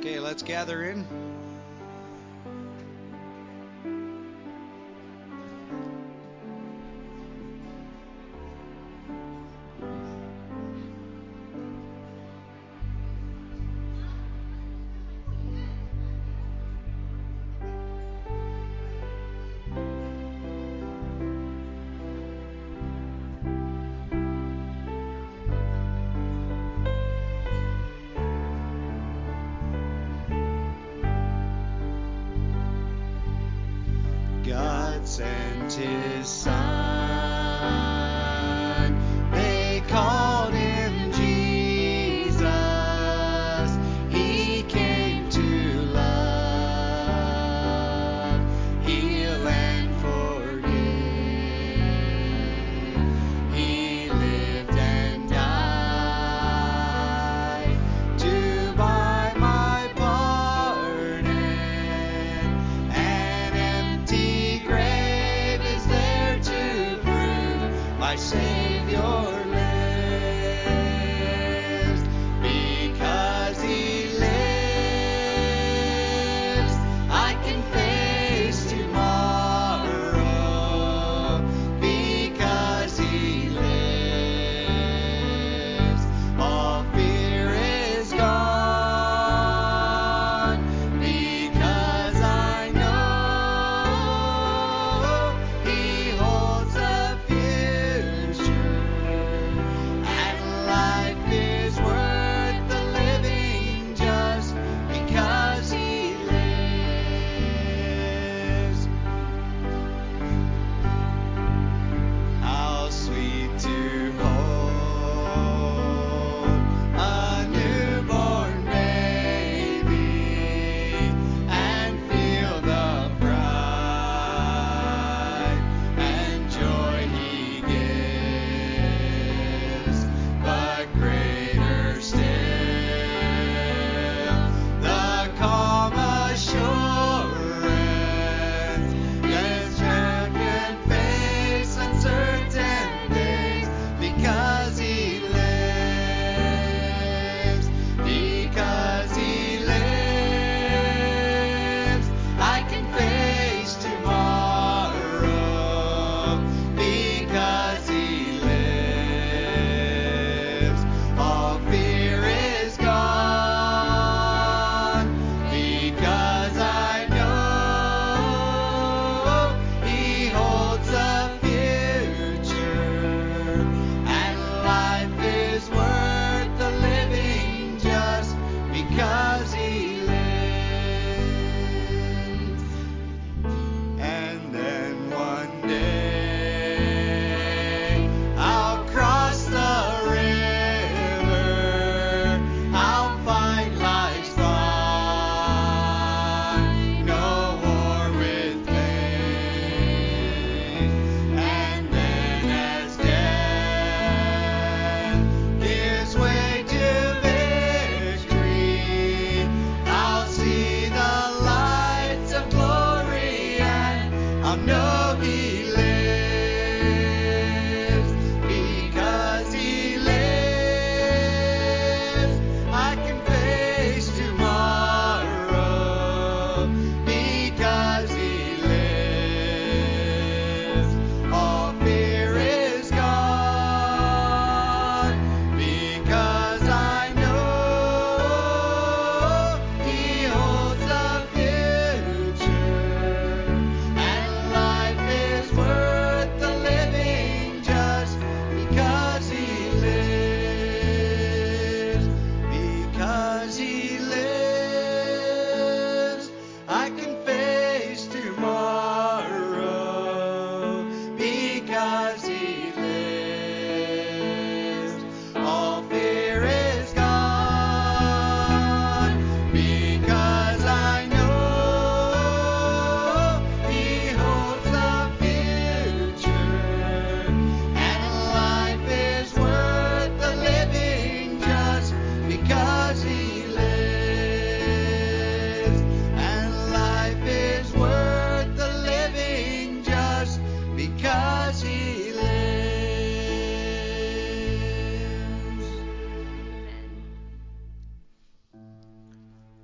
Okay, let's gather in. God sent his son. They called him Jesus. He came to love, heal, and forgive. He lived and died to buy my pardon. An empty grave is there to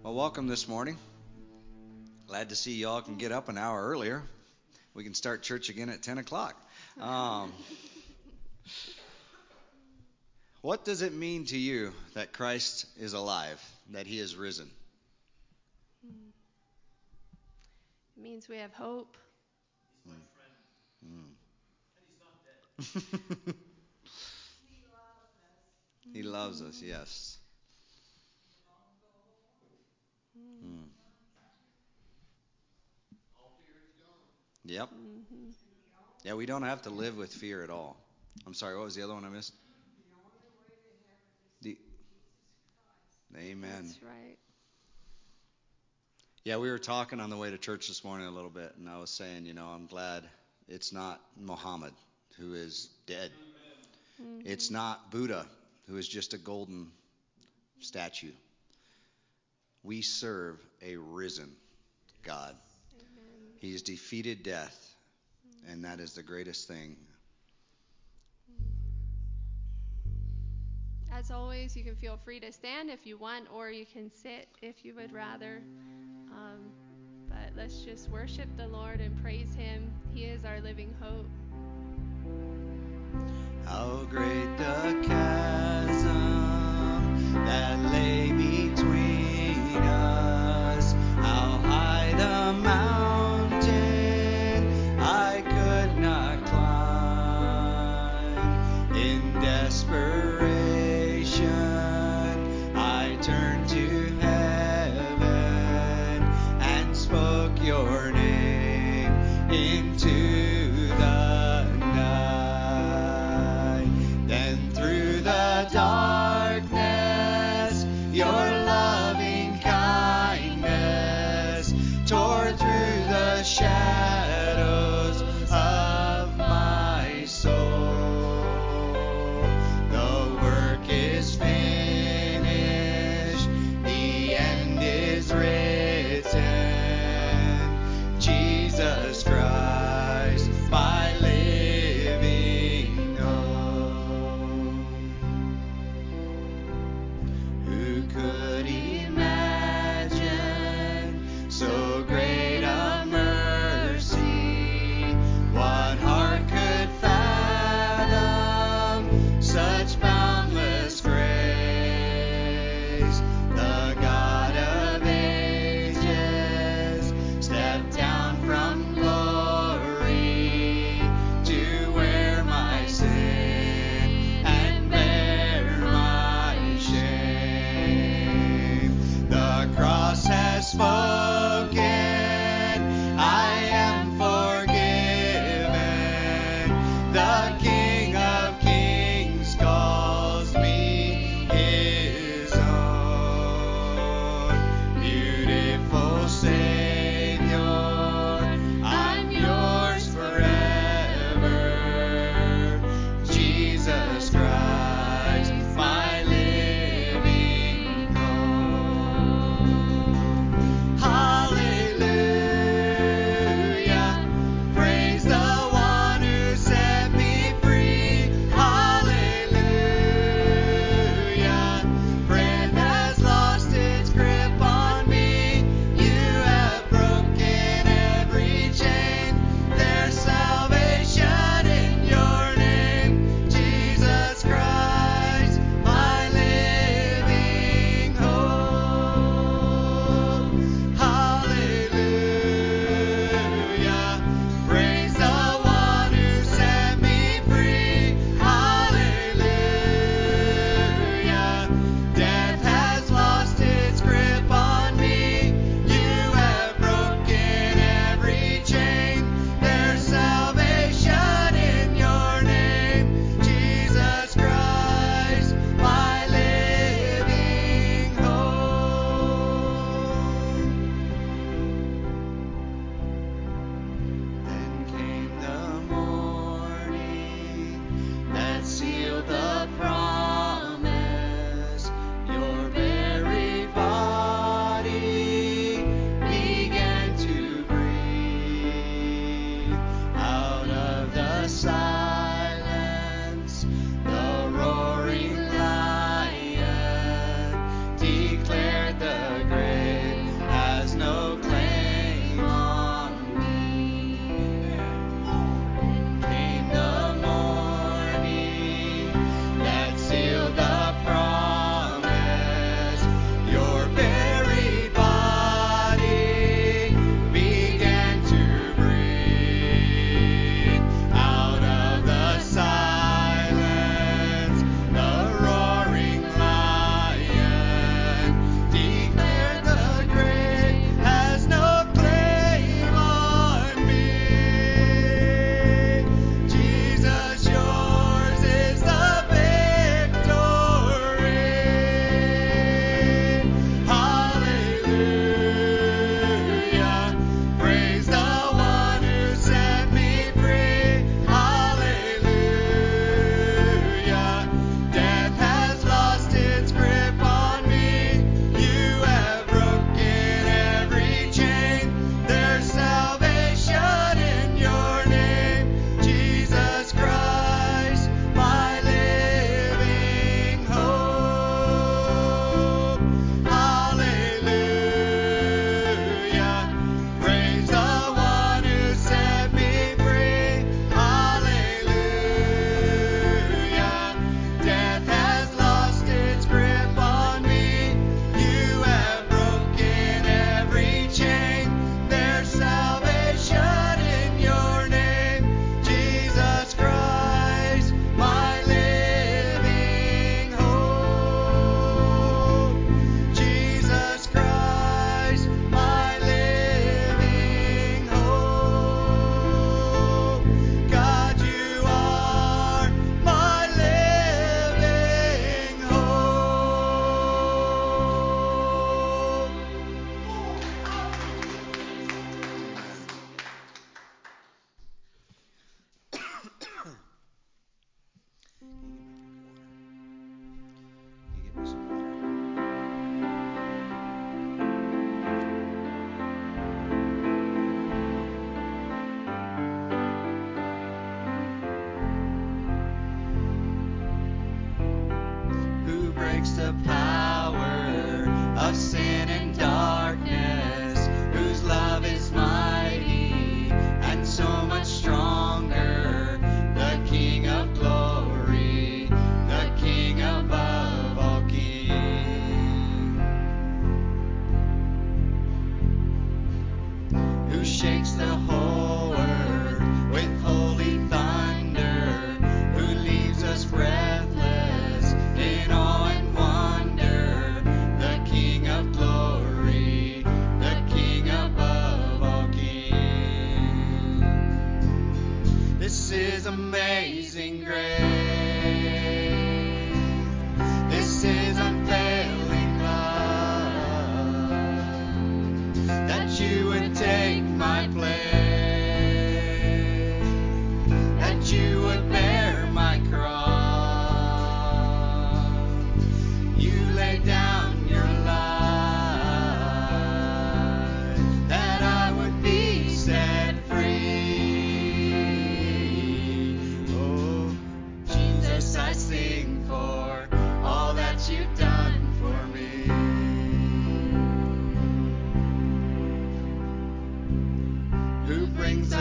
Well, welcome this morning. Glad to see y'all can get up an hour earlier. We can start church again at 10 o'clock. What does it mean to you that Christ is alive, that he is risen? It means we have hope. He's my friend. And he's not dead. He loves us, yes. Yep. Yeah, we don't have to live with fear at all. I'm sorry, what was the other one I missed? Amen. That's right. Yeah, we were talking on the way to church this morning a little bit, and I was saying, I'm glad it's not Muhammad who is dead. Mm-hmm. It's not Buddha who is just a golden statue. We serve a risen God. Amen. He's defeated death, and that is the greatest thing. As always, you can feel free to stand if you want, or you can sit if you would rather. But let's just worship the Lord and praise him. He is our living hope. How great the chasm that lay between us. How high the mountain I could not climb. In desperation, I turned to heaven and spoke your name into the night. Then through the darkness, your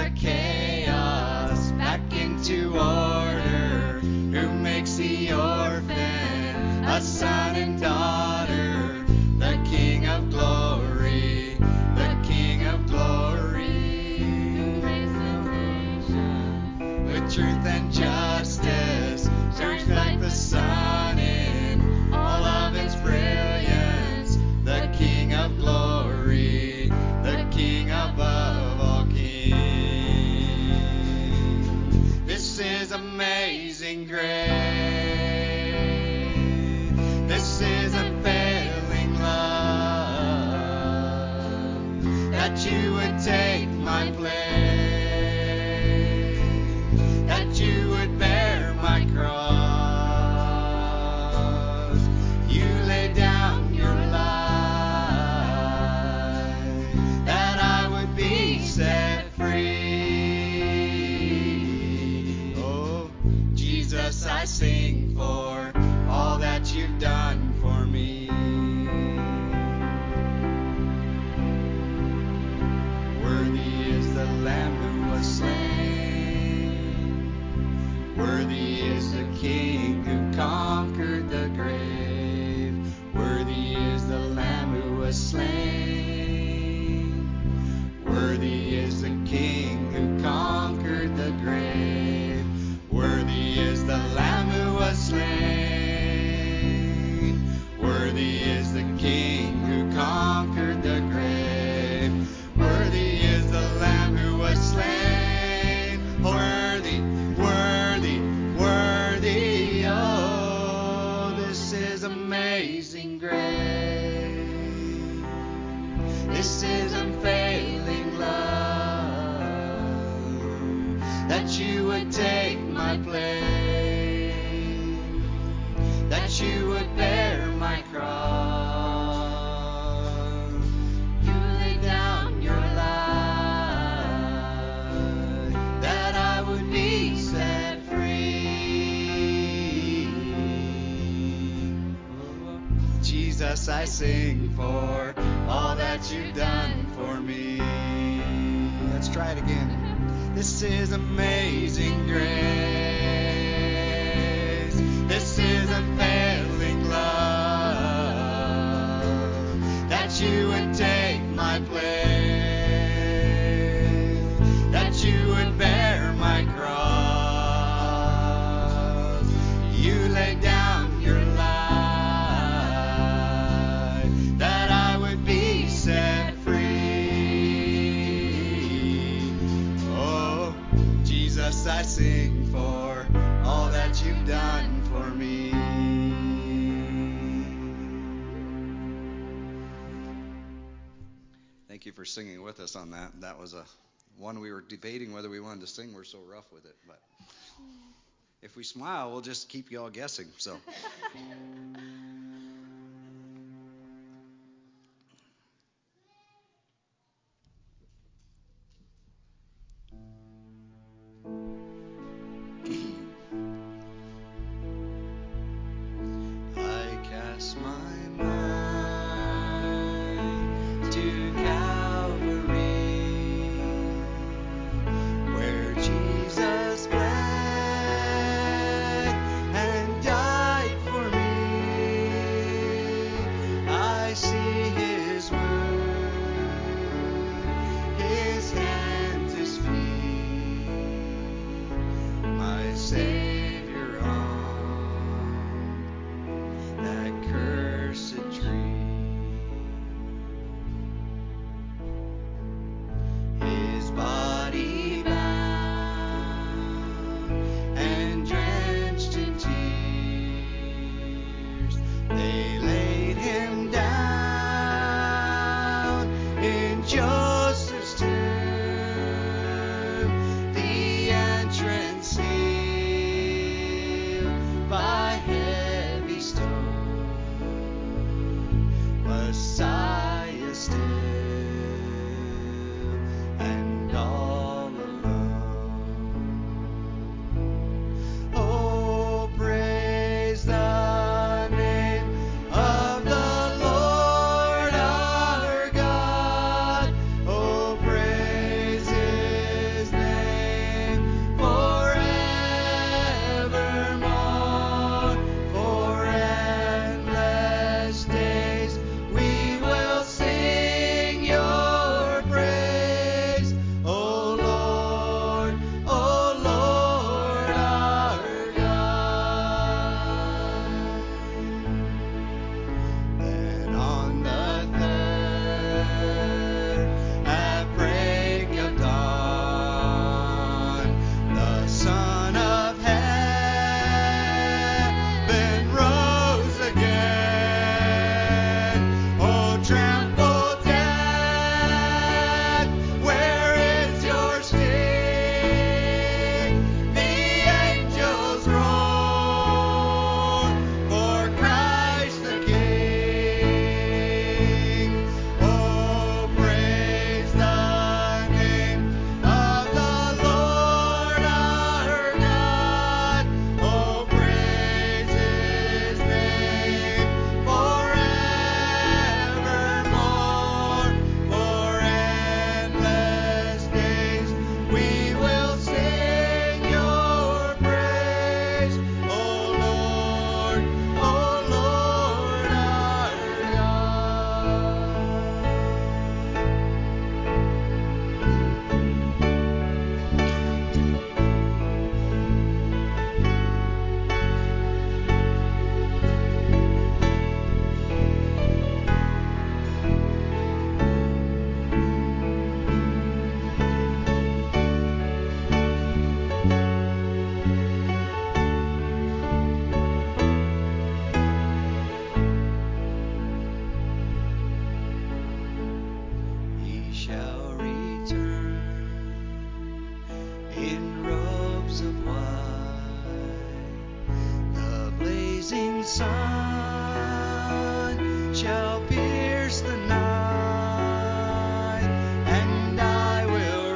the chaos back into order, who makes the orphan a son and daughter, the King of glory, the King of glory, Who raised the nation with truth and justice, shines like the sun in all of its brilliance, the King of glory, the King above all kings. This is amazing grace. This is unfailing love, that you would take my place, that you would bear my cross. You laid down your life, that I would be set free. Oh, Jesus, I sing for all that you've done for me. Worthy is the Lamb who was slain. Worthy is the King who conquered the grave. Worthy is the Lamb who was slain. Worthy is the King who conquered the grave. Worthy is the Lamb who was slain. Worthy is the King who conquered the grave. Worthy is the Lamb who was slain. Worthy, worthy, worthy. Oh, this is amazing grace. This is unfailing love, that you would take my place, that you would bear my cross. You laid down your life, that I would be set free. Jesus, I sing for all that you've done for me. Let's try it again. This is amazing grace. This is unfailing love, that you would take my place, that you would bear my cross. You laid down your life, that I would be set free. Oh, Jesus, I sing for all that you've done for me. Thank you for singing with us on that. That was a one we were debating whether we wanted to sing. We're so rough with it, but if we smile, we'll just keep you all guessing. So. I cast my mind to Calvary, where Jesus bled and died for me. shall pierce the night, and I will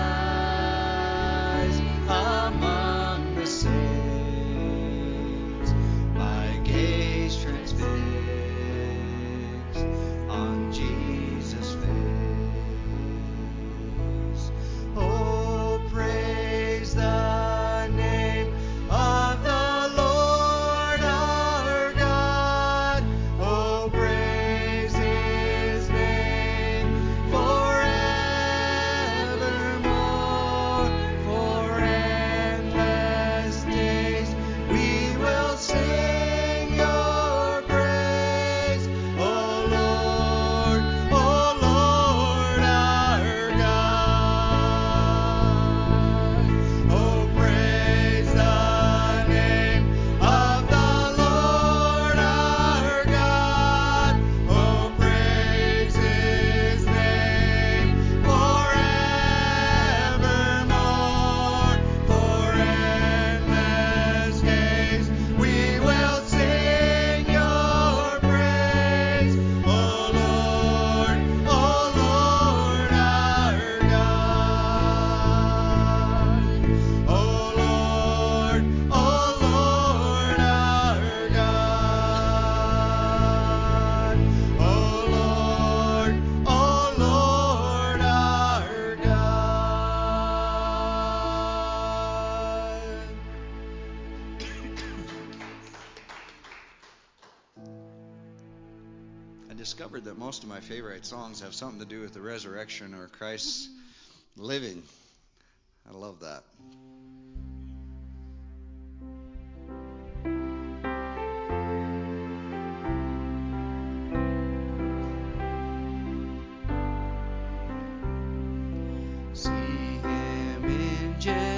rise among the saints, my gaze transfixed on Jesus' face. Oh, praise the name of the Lord our God. Oh, praise His name forevermore. For endless days we will sing your praise. Oh Lord our God. Oh, praise the name of the Lord our God. Oh, praise His name forevermore. For endless days we will sing your praise. Oh Lord our God. Oh Lord our God. Oh Lord our God. I discovered that most of my favorite songs have something to do with the resurrection or Christ's living. I love that. See Him in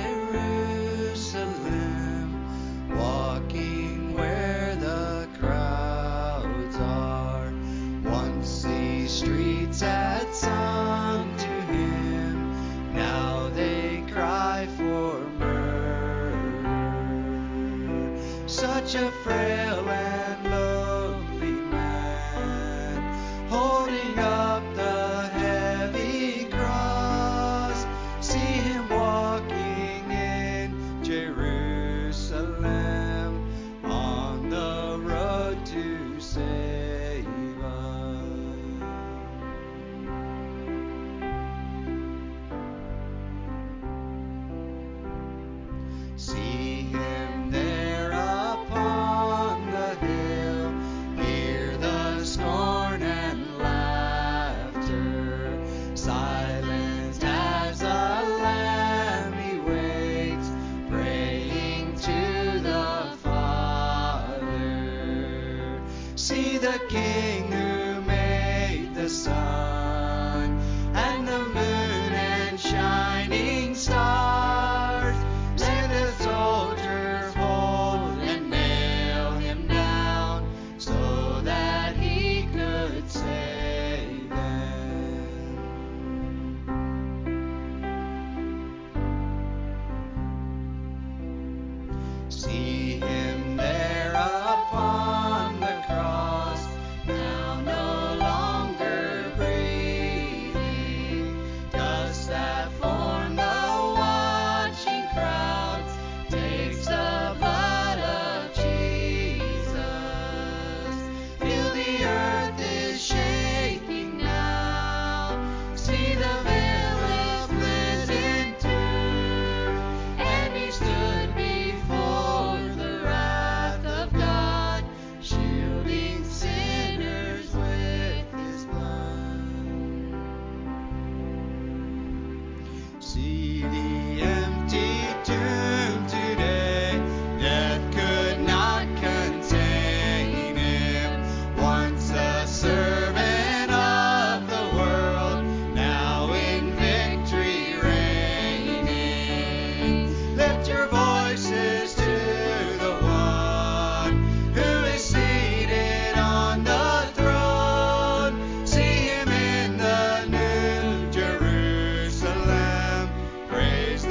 Jerusalem, walking where the crowds are. Once these streets had sung to Him, now they cry for myrrh. Such a frail and lonely man, holding up the heavy cross. See Him walking in Jerusalem, on the road to save us. See Him there upon the hill, hear the scorn and laughter. Silenced as a lamb He waits, praying to the Father. See the King who made the sun and the moon and shining stars. Let the soldiers hold and nail Him down, so that He could save them. See Him there upon the cross, now no longer breathing. Dust that formed the watching crowds takes the blood of Jesus. Feel the earth is shaking now. See the veil is risen too, and He stood before the wrath of God, shielding sinners with His blood. See the empty tomb today, death could not contain Him. Once a servant of the world, now in victory reigning. Lift your voices to the One who is seated on the throne. See Him in the new Jerusalem. Praise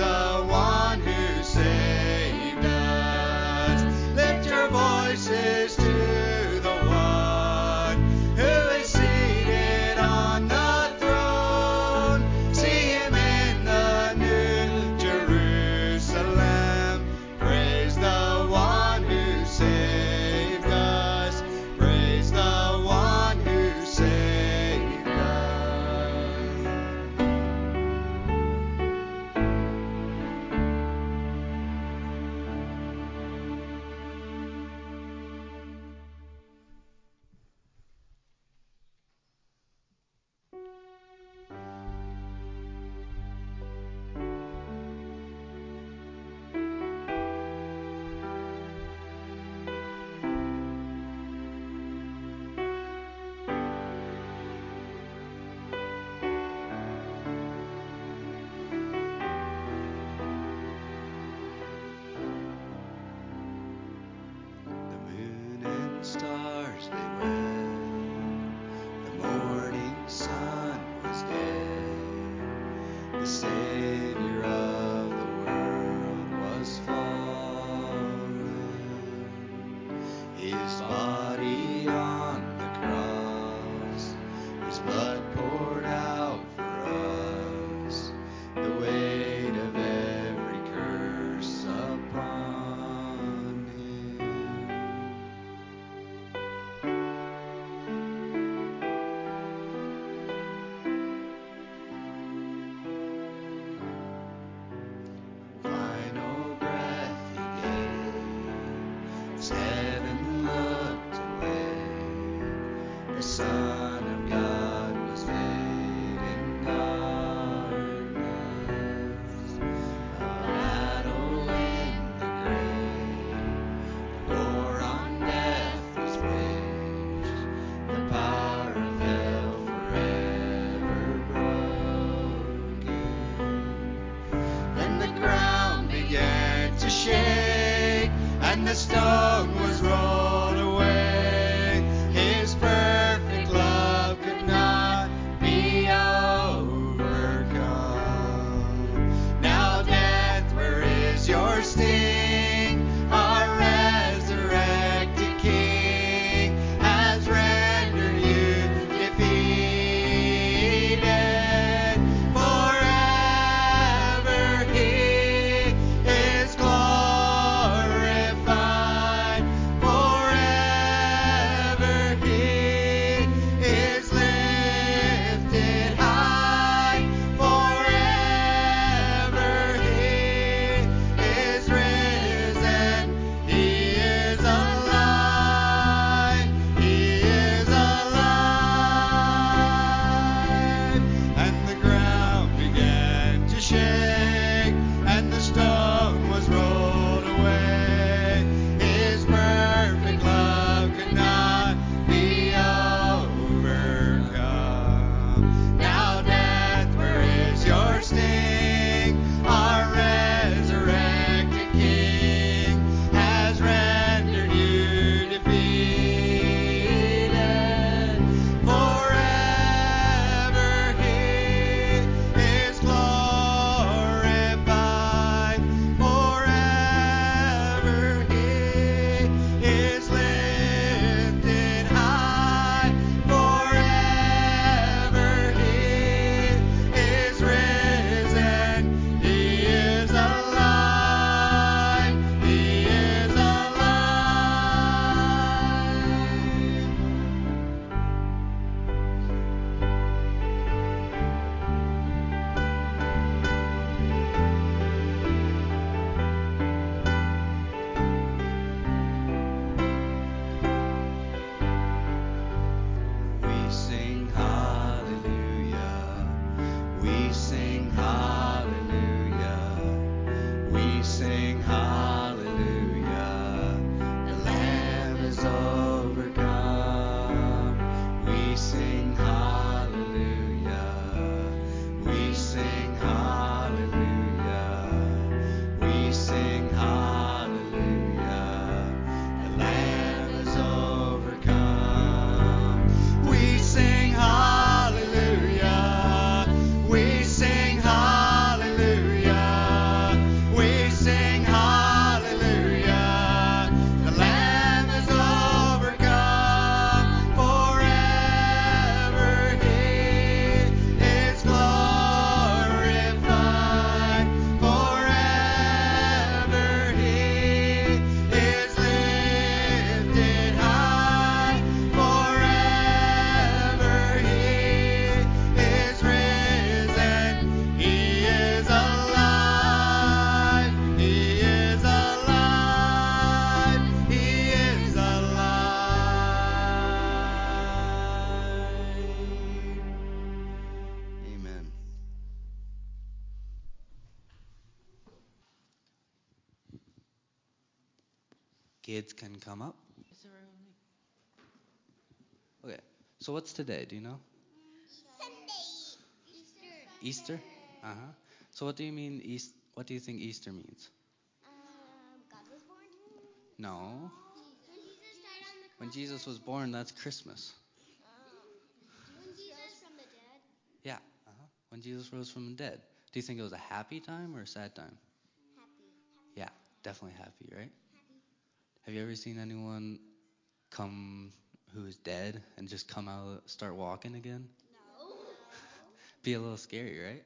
Kids can come up. Is there room with me? Okay. So what's today? Do you know? Sunday. Easter? Uh-huh. So what do you mean what do you think Easter means? God was born. No. When Jesus died on the cross. When Jesus was born, that's Christmas. When Jesus rose from the dead. Yeah. Uh-huh. When Jesus rose from the dead. Do you think it was a happy time or a sad time? Happy. Yeah, definitely happy, right? Happy. Have you ever seen anyone come who is dead and just come out, start walking again? No. Be a little scary, right?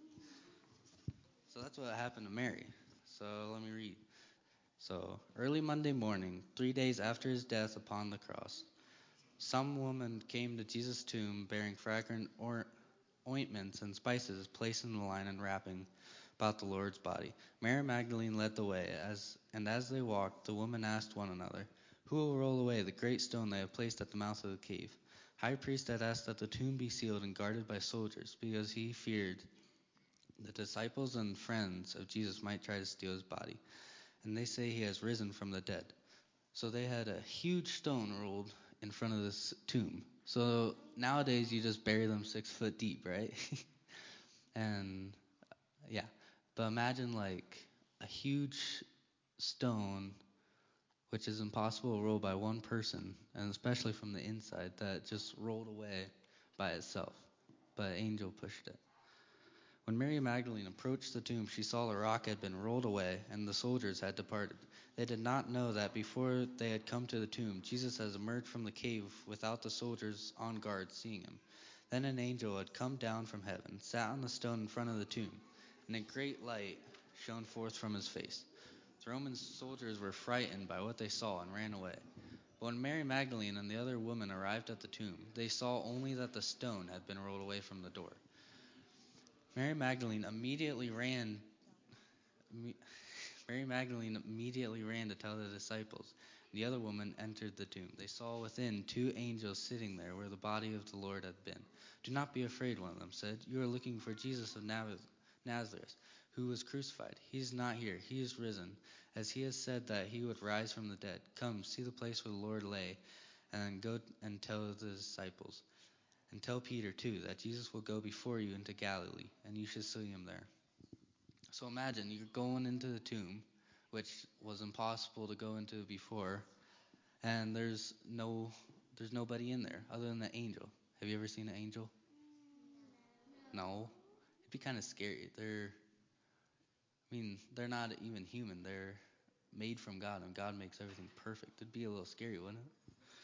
So that's what happened to Mary. So let me read. So early Monday morning, 3 days after his death upon the cross, some woman came to Jesus' tomb bearing fragrant ointments and spices, placed in the line and wrapping about the Lord's body. Mary Magdalene led the way, and as they walked, the woman asked one another, "Who will roll away the great stone they have placed at the mouth of the cave?" High priest had asked that the tomb be sealed and guarded by soldiers, because he feared the disciples and friends of Jesus might try to steal his body. And they say he has risen from the dead. So they had a huge stone rolled in front of this tomb. So nowadays you just bury them 6 foot deep, right? And yeah, but imagine like a huge stone, which is impossible to roll by one person, and especially from the inside, that just rolled away by itself. But an angel pushed it. When Mary Magdalene approached the tomb, she saw the rock had been rolled away and the soldiers had departed. They did not know that before they had come to the tomb, Jesus had emerged from the cave without the soldiers on guard seeing him. Then an angel had come down from heaven, sat on the stone in front of the tomb, and a great light shone forth from his face. The Roman soldiers were frightened by what they saw and ran away. But when Mary Magdalene and the other woman arrived at the tomb, they saw only that the stone had been rolled away from the door. Mary Magdalene immediately ran to tell the disciples. The other woman entered the tomb. They saw within 2 angels sitting there where the body of the Lord had been. "Do not be afraid," one of them said. "You are looking for Jesus of Nazareth, who was crucified. He is not here. He is risen, as he has said that he would rise from the dead. Come, see the place where the Lord lay, and then go and tell the disciples. And tell Peter, too, that Jesus will go before you into Galilee, and you should see him there." So imagine you're going into the tomb, which was impossible to go into before, and there's nobody in there other than the angel. Have you ever seen an angel? No. It'd be kind of scary. They're not even human. They're made from God, and God makes everything perfect. It'd be a little scary, wouldn't it?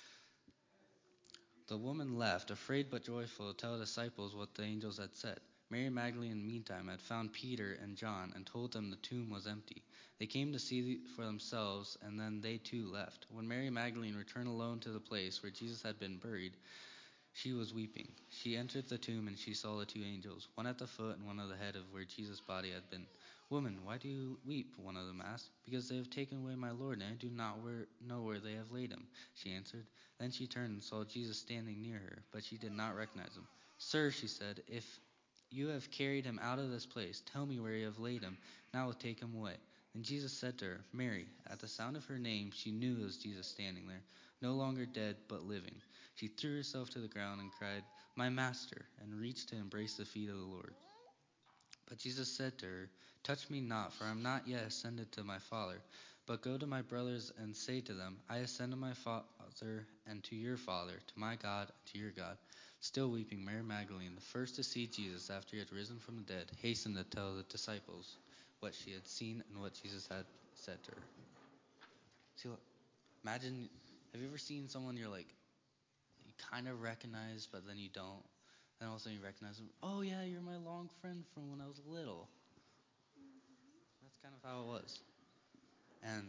The woman left, afraid but joyful, to tell the disciples what the angels had said. Mary Magdalene, meantime, had found Peter and John and told them the tomb was empty. They came to see for themselves, and then they too left. When Mary Magdalene returned alone to the place where Jesus had been buried, she was weeping. She entered the tomb, and she saw the 2 angels, one at the foot and one at the head of where Jesus' body had been. "Woman, why do you weep?" one of them asked. "Because they have taken away my Lord, and I do not know where they have laid him," she answered. Then she turned and saw Jesus standing near her, but she did not recognize him. "Sir," she said, "if you have carried him out of this place, tell me where you have laid him, and I will take him away." Then Jesus said to her, "Mary." At the sound of her name, she knew it was Jesus standing there, no longer dead, but living. She threw herself to the ground and cried, "My Master," and reached to embrace the feet of the Lord. But Jesus said to her, "Touch me not, for I am not yet ascended to my Father. But go to my brothers and say to them, I ascend to my Father and to your Father, to my God and to your God." Still weeping, Mary Magdalene, the first to see Jesus after he had risen from the dead, hastened to tell the disciples what she had seen and what Jesus had said to her. See, look, imagine, have you ever seen someone you kind of recognize, but then you don't? Then all of a sudden you recognize them. "Oh yeah, you're my long friend from when I was little." That's kind of how it was. And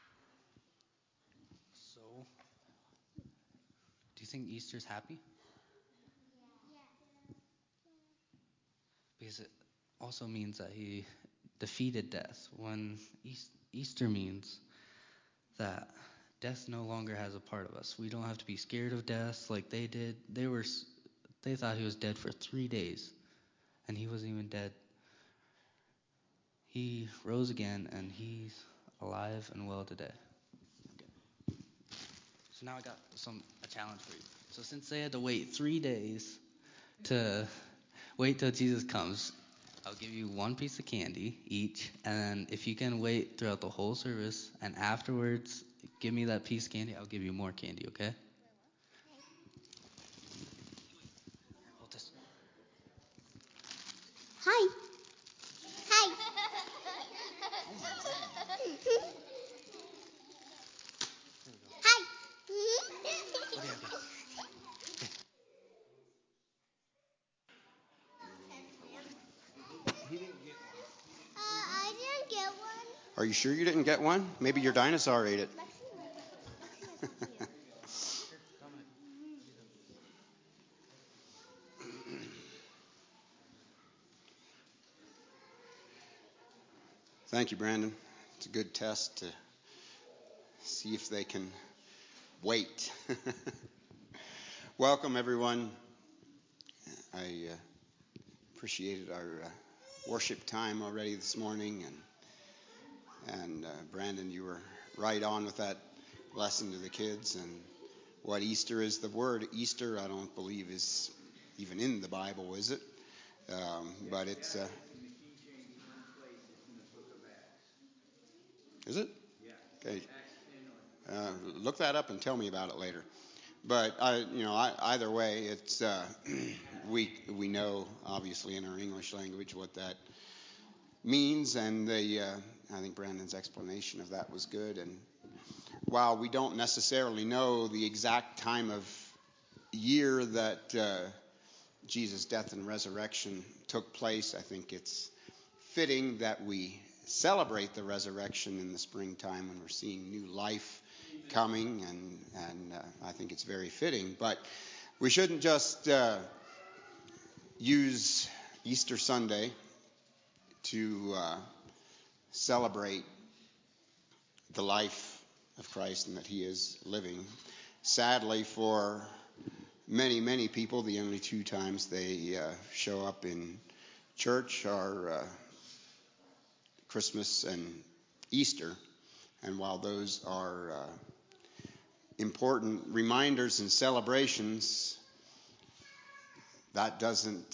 so, do you think Easter's happy? Because it also means that he defeated death. When Easter means that death no longer has a part of us. We don't have to be scared of death like they did. They thought he was dead for 3 days, and he wasn't even dead. He rose again, and he's alive and well today. So now I got a challenge for you. So since they had to wait 3 days to wait till Jesus comes, I'll give you one piece of candy each, and then if you can wait throughout the whole service and afterwards give me that piece of candy, I'll give you more candy, okay? Hold this. Hi. Hi. Hi. What do you have? I didn't get one. Are you sure you didn't get one? Maybe your dinosaur ate it. Thank you, Brandon. It's a good test to see if they can wait. Welcome, everyone. I appreciated our worship time already this morning, and Brandon, you were right on with that lesson to the kids. And what Easter is, the word Easter, I don't believe is even in the Bible, is it? But it's. Is it? Okay. Look that up and tell me about it later. But either way, it's we know obviously in our English language what that means, and I think Brandon's explanation of that was good. And while we don't necessarily know the exact time of year that Jesus' death and resurrection took place, I think it's fitting that we celebrate the resurrection in the springtime when we're seeing new life coming, and I think it's very fitting. But we shouldn't just use Easter Sunday to celebrate the life of Christ and that he is living. Sadly, for many, many people, the only two times they show up in church are Christmas and Easter. And while those are important reminders and celebrations, that doesn't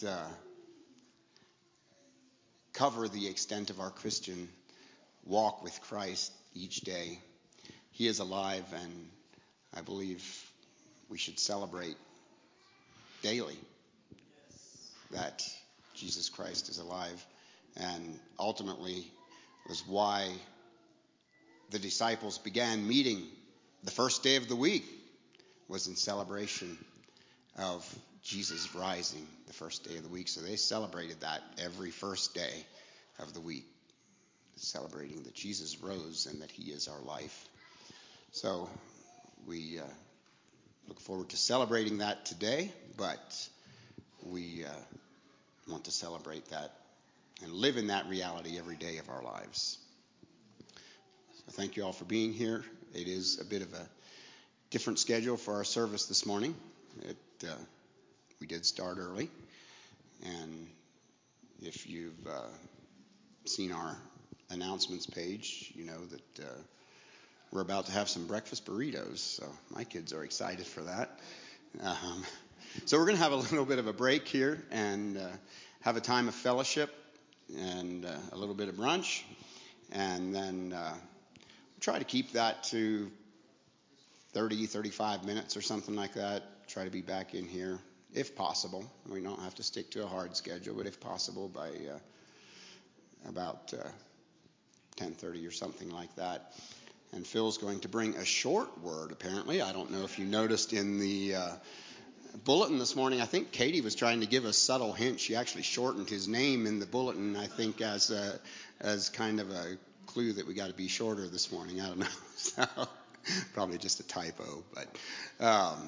cover the extent of our Christian walk with Christ each day. He is alive, and I believe we should celebrate daily that Jesus Christ is alive. And ultimately was why the disciples began meeting the first day of the week, was in celebration of Jesus rising the first day of the week. So they celebrated that every first day of the week, celebrating that Jesus rose and that he is our life. So we look forward to celebrating that today, but we want to celebrate that and live in that reality every day of our lives. So thank you all for being here. It is a bit of a different schedule for our service this morning. We did start early, and if you've seen our announcements page, you know that we're about to have some breakfast burritos, so my kids are excited for that. So we're going to have a little bit of a break here and have a time of fellowship and a little bit of brunch, and then try to keep that to 35 minutes or something like that. Try to be back in here if possible. We don't have to stick to a hard schedule, but if possible by about 10:30 or something like that. And Phil's going to bring a short word, apparently. I don't know if you noticed in the bulletin this morning, I think Katie was trying to give a subtle hint. She actually shortened his name in the bulletin, I think, as kind of a clue that we got to be shorter this morning. I don't know. So, probably just a typo. But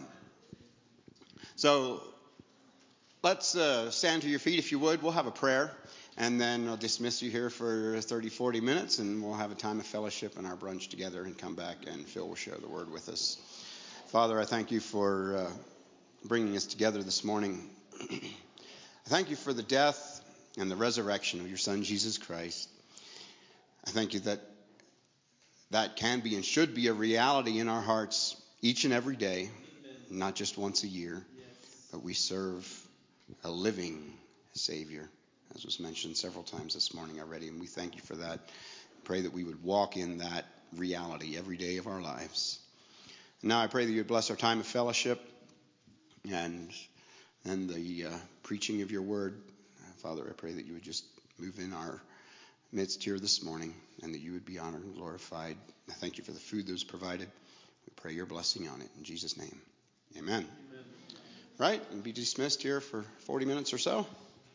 so let's stand to your feet if you would. We'll have a prayer, and then I'll dismiss you here for 30, 40 minutes, and we'll have a time of fellowship and our brunch together and come back, and Phil will share the word with us. Father, I thank you for bringing us together this morning. I thank you for the death and the resurrection of your Son, Jesus Christ. I thank you that can be and should be a reality in our hearts each and every day, not just once a year, but we serve a living Savior, as was mentioned several times this morning already, and we thank you for that. Pray that we would walk in that reality every day of our lives. And now I pray that you would bless our time of fellowship and the preaching of your word. Father, I pray that you would just move in our midst here this morning and that you would be honored and glorified. I thank you for the food that was provided. We pray your blessing on it. In Jesus' name, amen. Right, and be dismissed here for 40 minutes or so.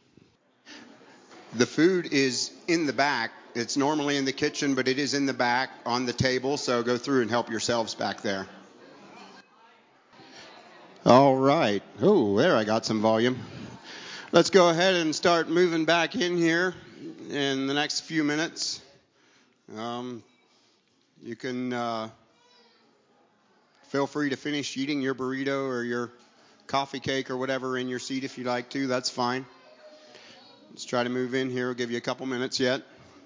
The food is in the back. It's normally in the kitchen, but it is in the back on the table, so go through and help yourselves back there. All right. Oh, there I got some volume. Let's go ahead and start moving back in here in the next few minutes. You can feel free to finish eating your burrito or your coffee cake or whatever in your seat if you like to. That's fine. Let's try to move in here. We'll give you a couple minutes yet.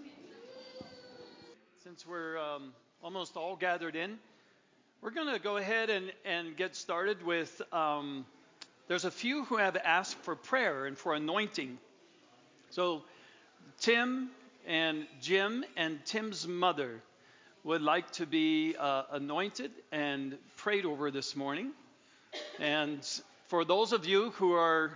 Since we're almost all gathered in, we're going to go ahead and get started with, there's a few who have asked for prayer and for anointing. So Tim and Jim and Tim's mother would like to be anointed and prayed over this morning. And for those of you who are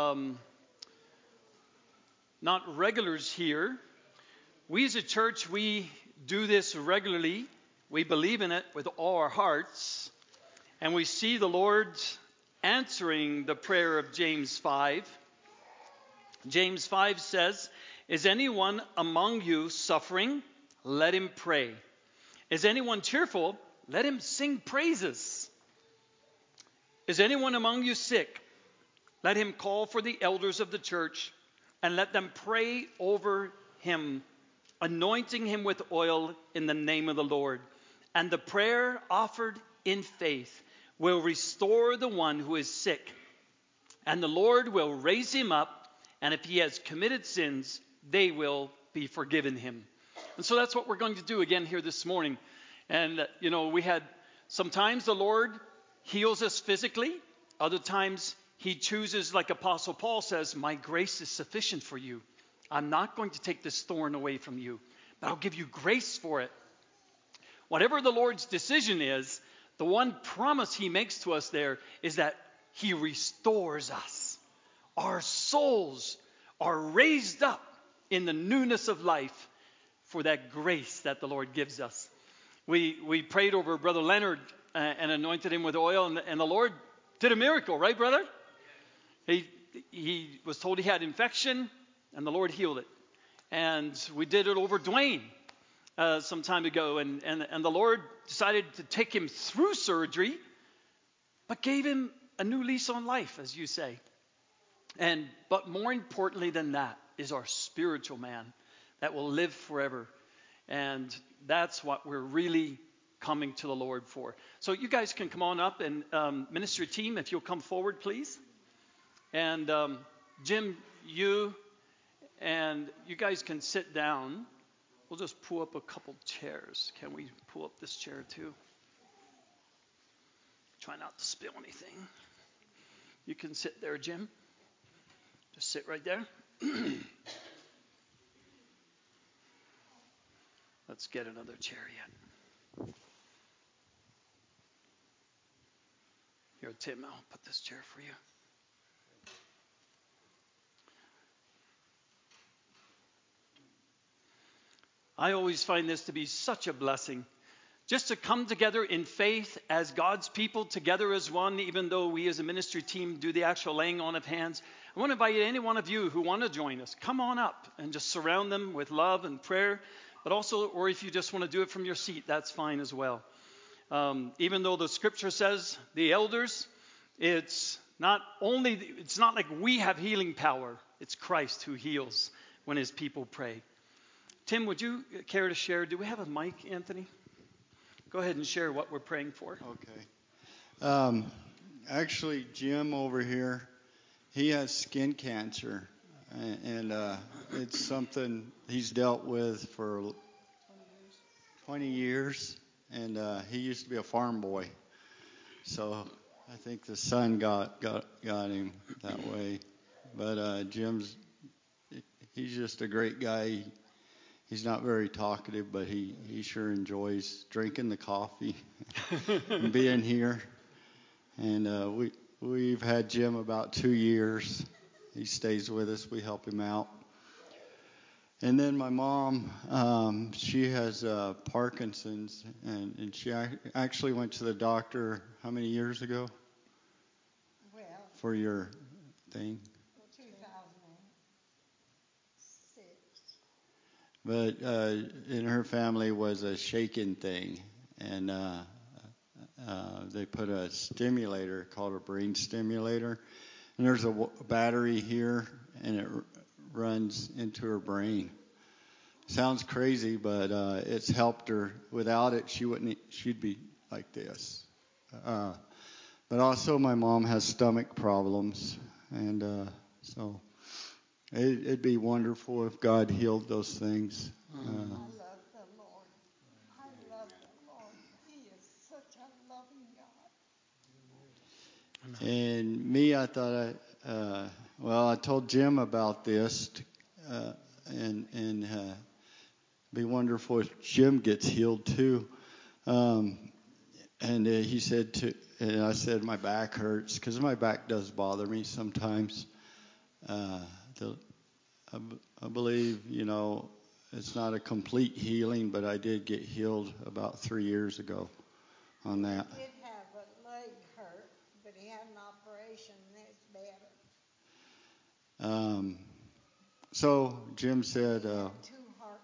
not regulars here, we as a church, we do this regularly. We believe in it with all our hearts. And we see the Lord answering the prayer of James 5. James 5 says, "Is anyone among you suffering? Let him pray. Is anyone cheerful? Let him sing praises. Is anyone among you sick? Let him call for the elders of the church and let them pray over him, anointing him with oil in the name of the Lord. And the prayer offered in faith will restore the one who is sick. And the Lord will raise him up, and if he has committed sins, they will be forgiven him." And so that's what we're going to do again here this morning. And, we had sometimes the Lord heals us physically. Other times he chooses, like Apostle Paul says, "My grace is sufficient for you. I'm not going to take this thorn away from you, but I'll give you grace for it." Whatever the Lord's decision is, the one promise he makes to us there is that he restores us. Our souls are raised up in the newness of life for that grace that the Lord gives us. We prayed over Brother Leonard and anointed him with oil, and the Lord did a miracle, right, brother? He was told he had infection, and the Lord healed it. And we did it over Dwayne some time ago, and the Lord decided to take him through surgery, but gave him a new lease on life, as you say. But more importantly than that is our spiritual man that will live forever. And that's what we're really coming to the Lord for. So you guys can come on up, and ministry team, if you'll come forward, please. And Jim, you guys can sit down. We'll just pull up a couple chairs. Can we pull up this chair too? Try not to spill anything. You can sit there, Jim. Just sit right there. Let's get another chair yet. Here, Tim, I'll put this chair for you. I always find this to be such a blessing. Just to come together in faith as God's people, together as one, even though we as a ministry team do the actual laying on of hands. I want to invite any one of you who want to join us, come on up and just surround them with love and prayer. But also, or if you just want to do it from your seat, that's fine as well. Even though the scripture says the elders, it's not like we have healing power. It's Christ who heals when his people pray. Tim, would you care to share? Do we have a mic, Anthony? Go ahead and share what we're praying for. Okay. Actually, Jim over here, he has skin cancer, and it's something he's dealt with for 20 years, and he used to be a farm boy. so I think the sun got him that way. But he's just a great guy. He's not very talkative, but he sure enjoys drinking the coffee and being here. And we've had Jim about 2 years. He stays with us. We help him out. And then my mom, she has Parkinson's, and she actually went to the doctor how many years ago? Well, for your thing? 2006. But in her family was a shaken thing, and they put a stimulator called a brain stimulator, and there's a battery here, and it runs into her brain. Sounds crazy, but it's helped her. Without it, she'd be like this. But also, my mom has stomach problems, and so it'd be wonderful if God healed those things. I love the Lord. I love the Lord. He is such a loving God. And me, I thought I told Jim about this, and be wonderful if Jim gets healed too. And he said and I said my back hurts, because my back does bother me sometimes. I believe, it's not a complete healing, but I did get healed about 3 years ago on that. He did have a leg hurt, but he had an operation, and it's better. So Jim said, He had 2 heart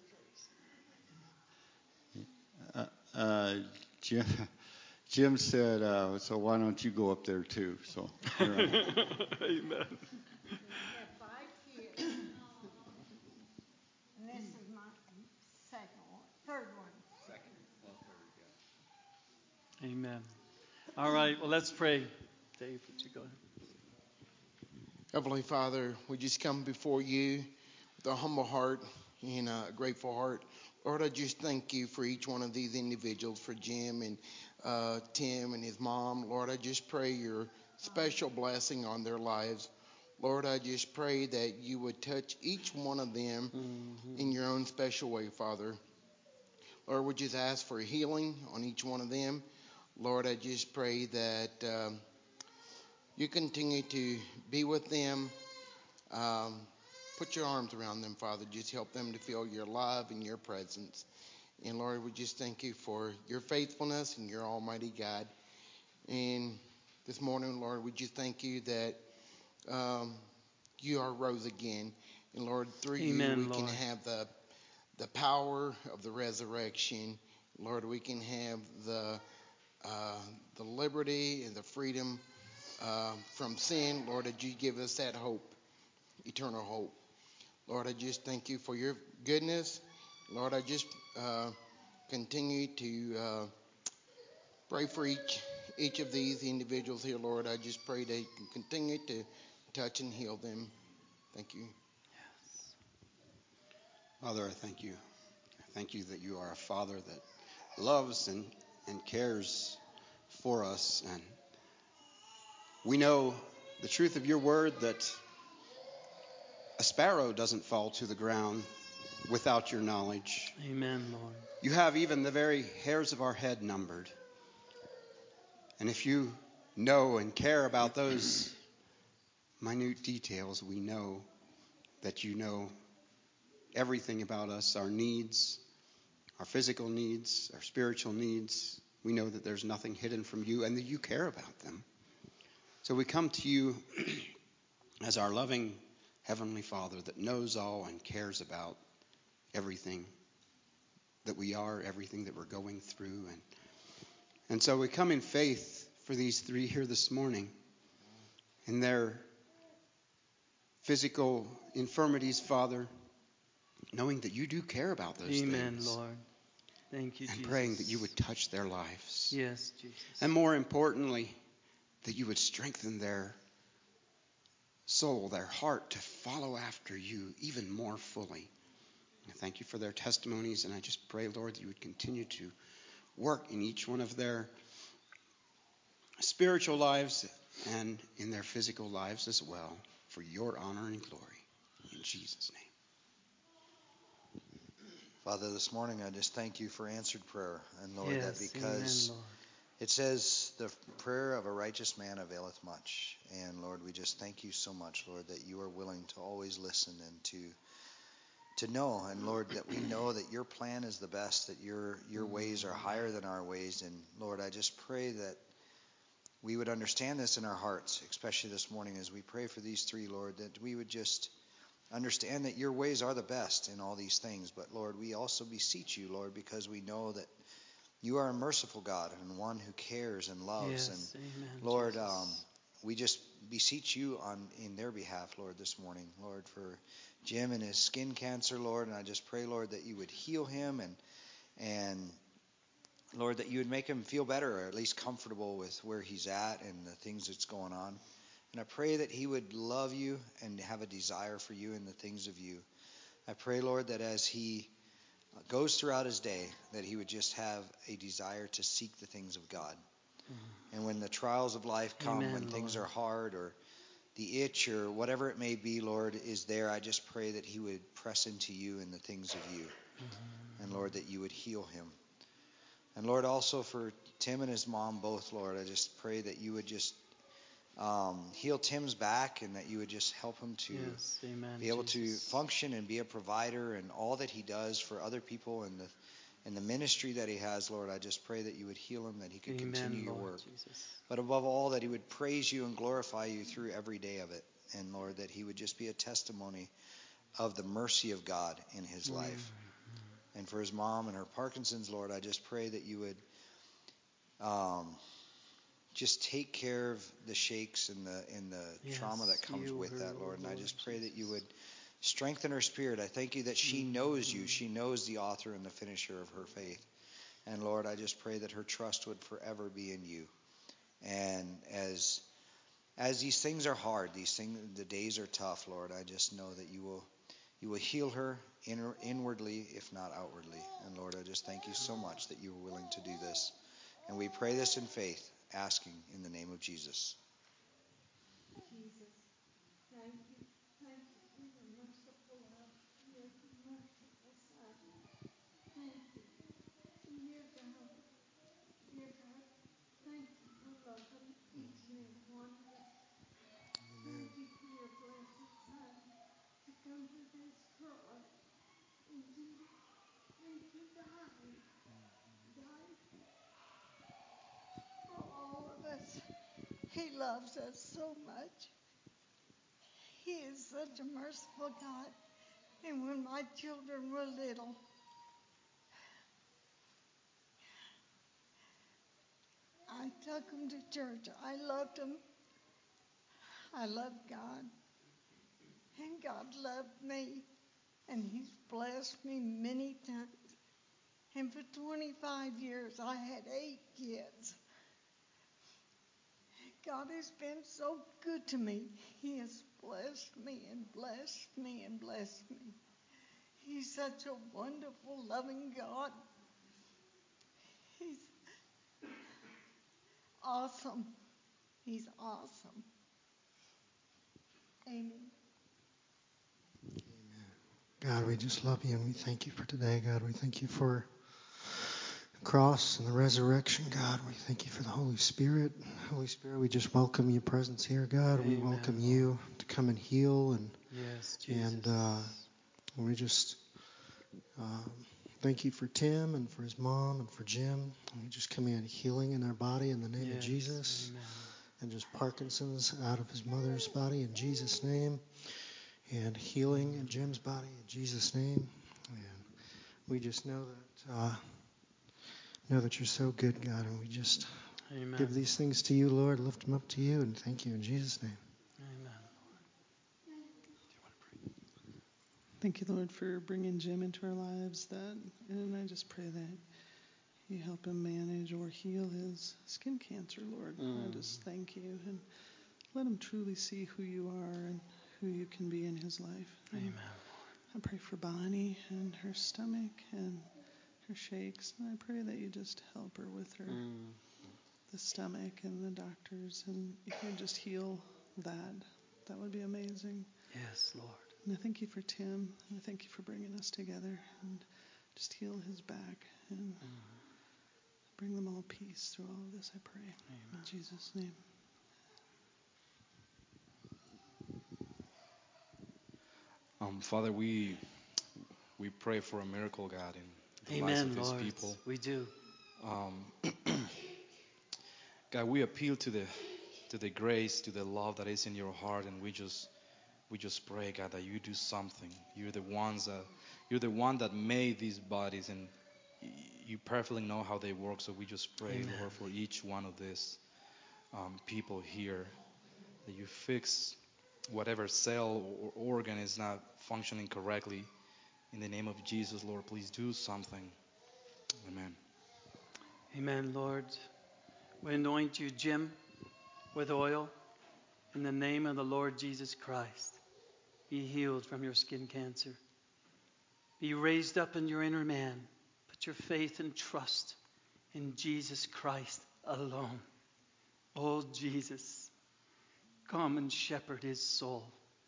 surgeries. Jim said, so why don't you go up there too? So here I am. Amen. He had 5 kids. And this is my third one. Amen. All right, well, let's pray. Dave, would you go ahead? Heavenly Father, we just come before you with a humble heart and a grateful heart. Lord, I just thank you for each one of these individuals, for Jim and Tim and his mom. Lord, I just pray your special blessing on their lives. Lord, I just pray that you would touch each one of them in your own special way, Father. Lord, we just ask for healing on each one of them. Lord, I just pray that you continue to be with them. Put your arms around them, Father. Just help them to feel your love and your presence. And Lord, we just thank you for your faithfulness and your almighty God. And this morning, Lord, we just thank you that you are rose again. And Lord, through Amen, you we Lord. can have the power of the resurrection. Lord, we can have the liberty and the freedom from sin. Lord, that you give us that hope, eternal hope. Lord, I just thank you for your goodness. Lord, I just continue to pray for each of these individuals here, Lord. I just pray that you can continue to touch and heal them. Thank you. Father, I thank you. I thank you that you are a Father that loves and cares for us. And we know the truth of your word, that a sparrow doesn't fall to the ground without your knowledge. Amen, Lord. You have even the very hairs of our head numbered. And if you know and care about those minute details, we know that you know everything about us, our needs, our physical needs, our spiritual needs. We know that there's nothing hidden from you and that you care about them. So we come to you as our loving Heavenly Father that knows all and cares about everything that we are, everything that we're going through. And so we come in faith for these 3 here this morning in their physical infirmities, Father, knowing that you do care about those things. Amen, Lord. Thank you, and Jesus. praying that you would touch their lives. Yes, Jesus. And more importantly, that you would strengthen their soul, their heart, to follow after you even more fully. I thank you for their testimonies, and I just pray, Lord, that you would continue to work in each one of their spiritual lives and in their physical lives as well, for your honor and glory. In Jesus' name. Father, this morning I just thank you for answered prayer. And Lord, that Yes, because amen, Lord. it says the prayer of a righteous man availeth much. And Lord, we just thank you so much, Lord, that you are willing to always listen and to know. And Lord, that we know that your plan is the best, that your ways are higher than our ways. And Lord, I just pray that we would understand this in our hearts, especially this morning as we pray for these three, Lord, that we would just understand that your ways are the best in all these things. But Lord, we also beseech you, Lord, because we know that you are a merciful God and one who cares and loves. Yes, and amen, Lord, Jesus. we just beseech you in their behalf, Lord, this morning, Lord, for Jim and his skin cancer, Lord. And I just pray, Lord, that you would heal him and Lord, that you would make him feel better, or at least comfortable with where he's at and the things that's going on. And I pray that he would love you and have a desire for you and the things of you. I pray, Lord, that as he goes throughout his day, that he would just have a desire to seek the things of God. Mm-hmm. And when the trials of life come, Amen, when things Lord. are hard or the itch or whatever it may be, Lord, is there, I just pray that he would press into you and the things of you. Mm-hmm. And Lord, that you would heal him. And Lord, also for Tim and his mom both, Lord, I just pray that you would just heal Tim's back and that you would just help him to be able Jesus. to function and be a provider and all that he does for other people and the ministry that he has, Lord. I just pray that you would heal him, that he could continue your work. Jesus. But above all, that he would praise you and glorify you through every day of it. And Lord, that he would just be a testimony of the mercy of God in his life. And for his mom and her Parkinson's, Lord, I just pray that you would just take care of the shakes and the trauma that comes with that, Lord. And I just pray that you would strengthen her spirit. I thank you that she knows you. She knows the author and the finisher of her faith. And Lord, I just pray that her trust would forever be in you. And as these things are hard, the days are tough, Lord, I just know that you will heal her inwardly, if not outwardly. And Lord, I just thank you so much that you were willing to do this. And we pray this in faith, asking in the name of Jesus. Jesus, thank you. Thank you for your merciful love, your merciful Son. Thank you. Dear God, thank you for loving each and every one of us. Thank you for your blessed Son to come to this cross and to die for all of us. He loves us so much. He is such a merciful God. And when my children were little, I took them to church. I loved them. I loved God. And God loved me. And He's blessed me many times. And for 25 years, I had 8 kids. God has been so good to me. He has blessed me and blessed me and blessed me. He's such a wonderful, loving God. He's awesome. He's awesome. Amen. God, we just love you and we thank you for today, God. We thank you for the cross and the resurrection, God. We thank you for the Holy Spirit. Holy Spirit, we just welcome your presence here, God. We welcome you to come and heal and we just thank you for Tim and for his mom and for Jim. And we just command healing in their body in the name of Jesus. Amen. And just Parkinson's out of his mother's body in Jesus' name. And healing in Jim's body in Jesus' name. And we just know that you're so good, God, and we just give these things to you, Lord, lift them up to you, and thank you in Jesus' name. Amen. Thank you, Lord, for bringing Jim into our lives. And I just pray that you help him manage or heal his skin cancer, Lord. I just thank you and let him truly see who you are and who you can be in his life. Amen. I pray for Bonnie and her stomach and her shakes. And I pray that you just help her with her the stomach and the doctors, and you could just heal that. That would be amazing. Yes, Lord. And I thank you for Tim, and I thank you for bringing us together, and just heal his back, and bring them all peace through all of this, I pray. Amen. In Jesus' name. Father, we pray for a miracle, God, in the lives Amen, of these Lord. people. We do. God, we appeal to the grace, to the love that is in your heart, and we just pray, God, that you do something. You're the one that made these bodies, and you perfectly know how they work. So we just pray, Amen. Lord, for each one of these people here, that you fix whatever cell or organ is not functioning correctly. In the name of Jesus, Lord, please do something. Amen. Amen, Lord. We anoint you, Jim, with oil in the name of the Lord Jesus Christ. Be healed from your skin cancer. Be raised up in your inner man. Put your faith and trust in Jesus Christ alone. Oh, Jesus, come and shepherd his soul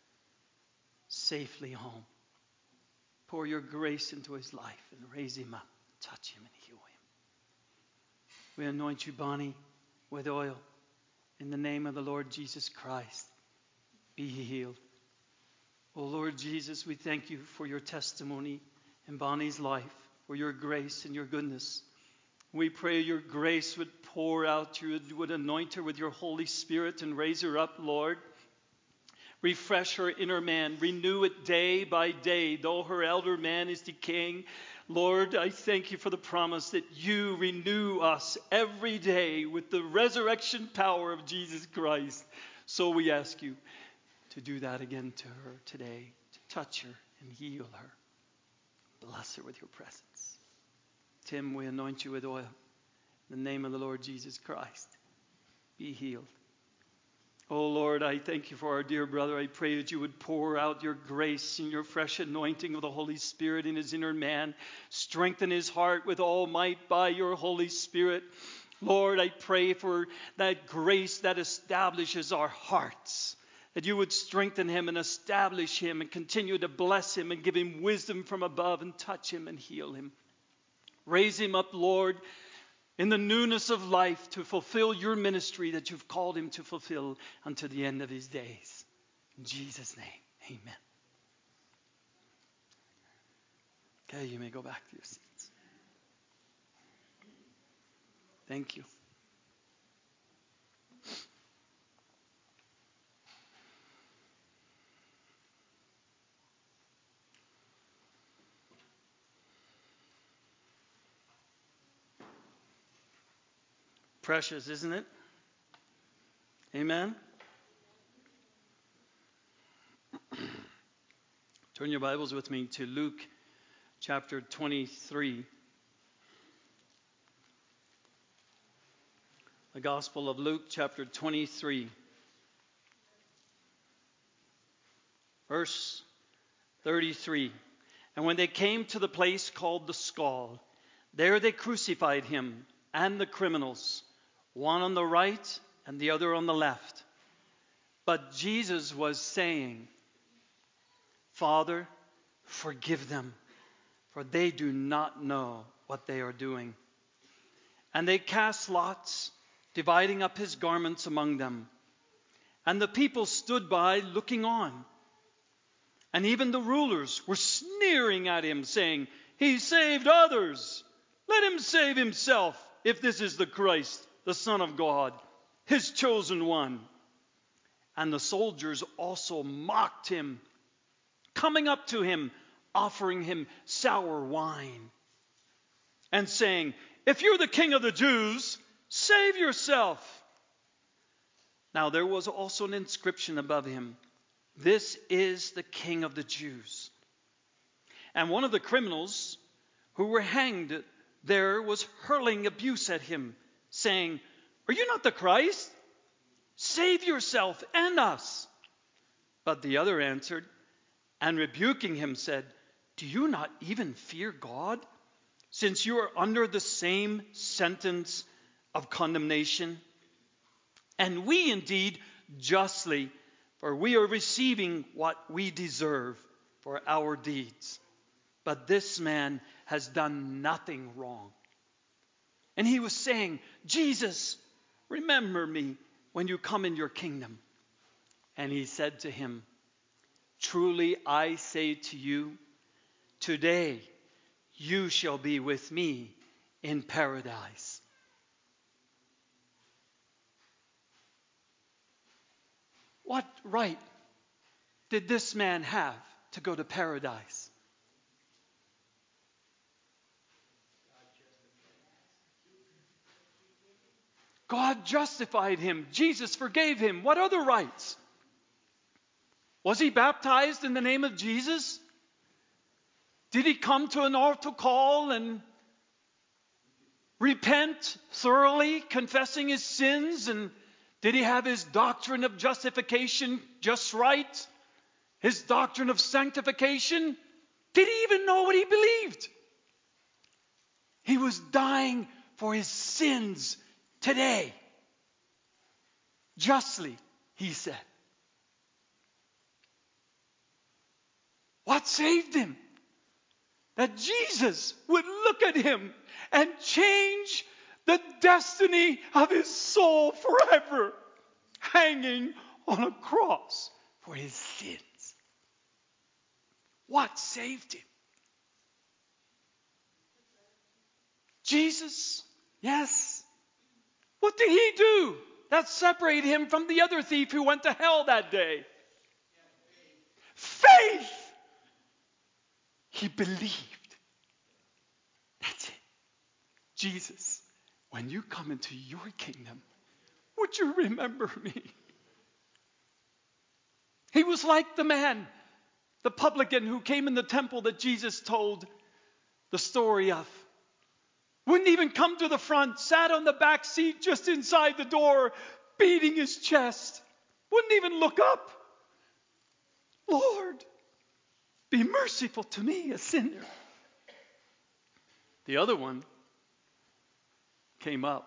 safely home. Pour your grace into his life and raise him up. Touch him and heal him. We anoint you, Bonnie, with oil in the name of the Lord Jesus Christ. Be healed. Oh, Lord Jesus, we thank you for your testimony in Bonnie's life, for your grace and your goodness. We pray your grace would pour out, you would anoint her with your Holy Spirit and raise her up, Lord. Refresh her inner man. Renew it day by day, though her elder man is decaying. Lord, I thank you for the promise that you renew us every day with the resurrection power of Jesus Christ. So we ask you to do that again to her today, to touch her and heal her. Bless her with your presence. Tim, we anoint you with oil. In the name of the Lord Jesus Christ, be healed. Oh, Lord, I thank you for our dear brother. I pray that you would pour out your grace and your fresh anointing of the Holy Spirit in his inner man. Strengthen his heart with all might by your Holy Spirit. Lord, I pray for that grace that establishes our hearts, that you would strengthen him and establish him and continue to bless him and give him wisdom from above and touch him and heal him. Raise him up, Lord, in the newness of life to fulfill your ministry that you've called him to fulfill unto the end of his days. In Jesus' name, amen. Okay, you may go back to your seats. Thank you. Precious, isn't it? Amen. Turn your Bibles with me to Luke chapter 23. The Gospel of Luke chapter 23. Verse 33. And when they came to the place called the Skull, there they crucified him and the criminals, one on the right and the other on the left. But Jesus was saying, Father, forgive them, for they do not know what they are doing. And they cast lots, dividing up his garments among them. And the people stood by looking on. And even the rulers were sneering at him, saying, He saved others. Let him save himself, if this is the Christ, the Son of God, his chosen one. And the soldiers also mocked him, coming up to him, offering him sour wine, and saying, If you're the King of the Jews, save yourself. Now there was also an inscription above him, This is the King of the Jews. And one of the criminals who were hanged there was hurling abuse at him, saying, Are you not the Christ? Save yourself and us. But the other answered, and rebuking him said, Do you not even fear God, since you are under the same sentence of condemnation, and we indeed justly, for we are receiving what we deserve for our deeds. But this man has done nothing wrong. And he was saying, Jesus, remember me when you come in your kingdom. And he said to him, truly I say to you, today you shall be with me in paradise. What right did this man have to go to paradise? God justified him. Jesus forgave him. What other rights? Was he baptized in the name of Jesus? Did he come to an altar call and repent thoroughly, confessing his sins? And did he have his doctrine of justification just right? His doctrine of sanctification? Did he even know what he believed? He was dying for his sins today. Justly, he said. What saved him? That Jesus would look at him and change the destiny of his soul forever, hanging on a cross for his sins. What saved him? Jesus, yes. What did he do that separated him from the other thief who went to hell that day? Faith! He believed. That's it. Jesus, when you come into your kingdom, would you remember me? He was like the man, the publican who came in the temple that Jesus told the story of. Wouldn't even come to the front, sat on the back seat just inside the door, beating his chest. Wouldn't even look up. Lord, be merciful to me, a sinner. The other one came up,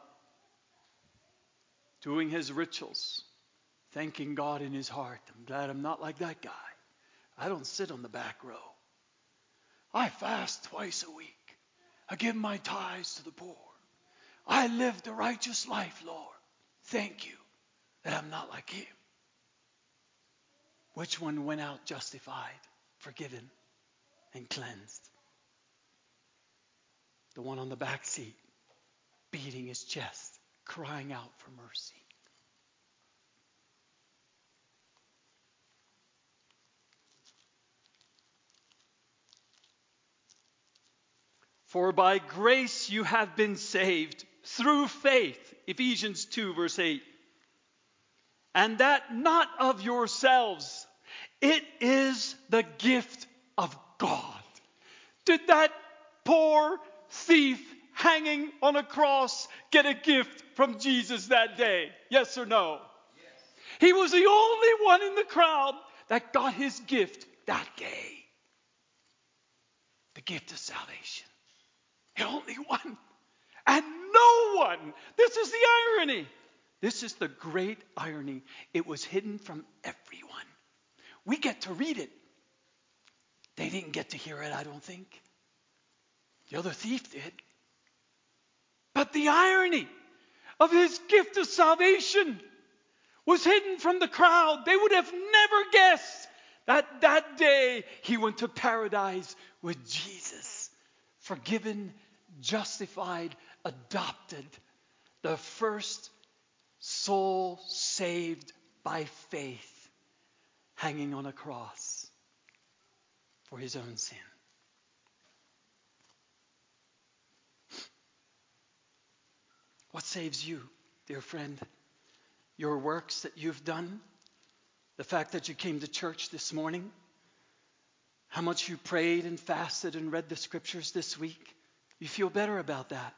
doing his rituals, thanking God in his heart. I'm glad I'm not like that guy. I don't sit on the back row. I fast twice a week. I give my tithes to the poor. I live the righteous life, Lord. Thank you that I'm not like him. Which one went out justified, forgiven, and cleansed? The one on the back seat, beating his chest, crying out for mercy. For by grace you have been saved through faith, Ephesians 2 verse 8. And that not of yourselves, it is the gift of God. Did that poor thief hanging on a cross get a gift from Jesus that day? Yes or no? Yes. He was the only one in the crowd that got his gift that day. The gift of salvation. The only one. And no one. This is the irony. This is the great irony. It was hidden from everyone. We get to read it. They didn't get to hear it, I don't think. The other thief did. But the irony of his gift of salvation was hidden from the crowd. They would have never guessed that that day he went to paradise with Jesus. Forgiven, justified, adopted. The first soul saved by faith, hanging on a cross for his own sin. What saves you, dear friend? Your works that you've done? The fact that you came to church this morning? How much you prayed and fasted and read the scriptures this week? You feel better about that.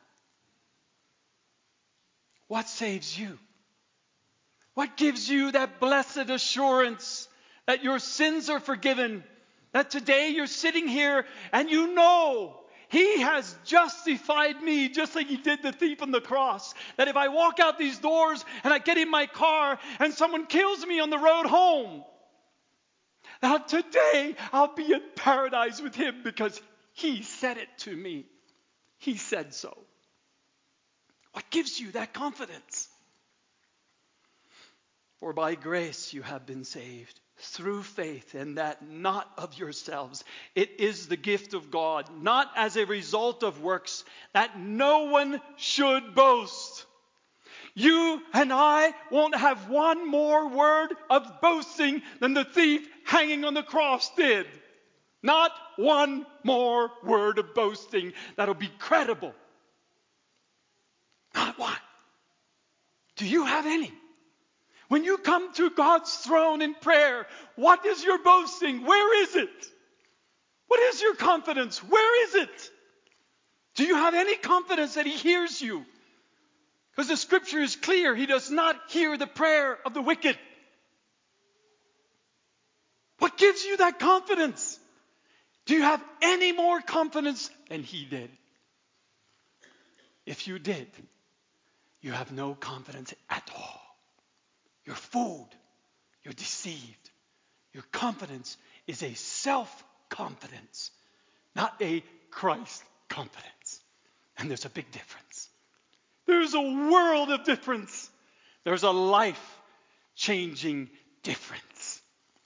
What saves you? What gives you that blessed assurance that your sins are forgiven? That today you're sitting here and you know He has justified me just like he did the thief on the cross. That if I walk out these doors and I get in my car and someone kills me on the road home, that today I'll be in paradise with him because he said it to me. He said so. What gives you that confidence? For by grace you have been saved through faith, and that not of yourselves. It is the gift of God, not as a result of works, that no one should boast. You and I won't have one more word of boasting than the thief hanging on the cross did. Not one more word of boasting that'll be credible. Not one. Do you have any? When you come to God's throne in prayer, what is your boasting? Where is it? What is your confidence? Where is it? Do you have any confidence that he hears you? Because the scripture is clear. He does not hear the prayer of the wicked. What gives you that confidence? Do you have any more confidence than he did? If you did, you have no confidence at all. You're fooled. You're deceived. Your confidence is a self-confidence, not a Christ confidence. And there's a big difference. There's a world of difference. There's a life-changing difference.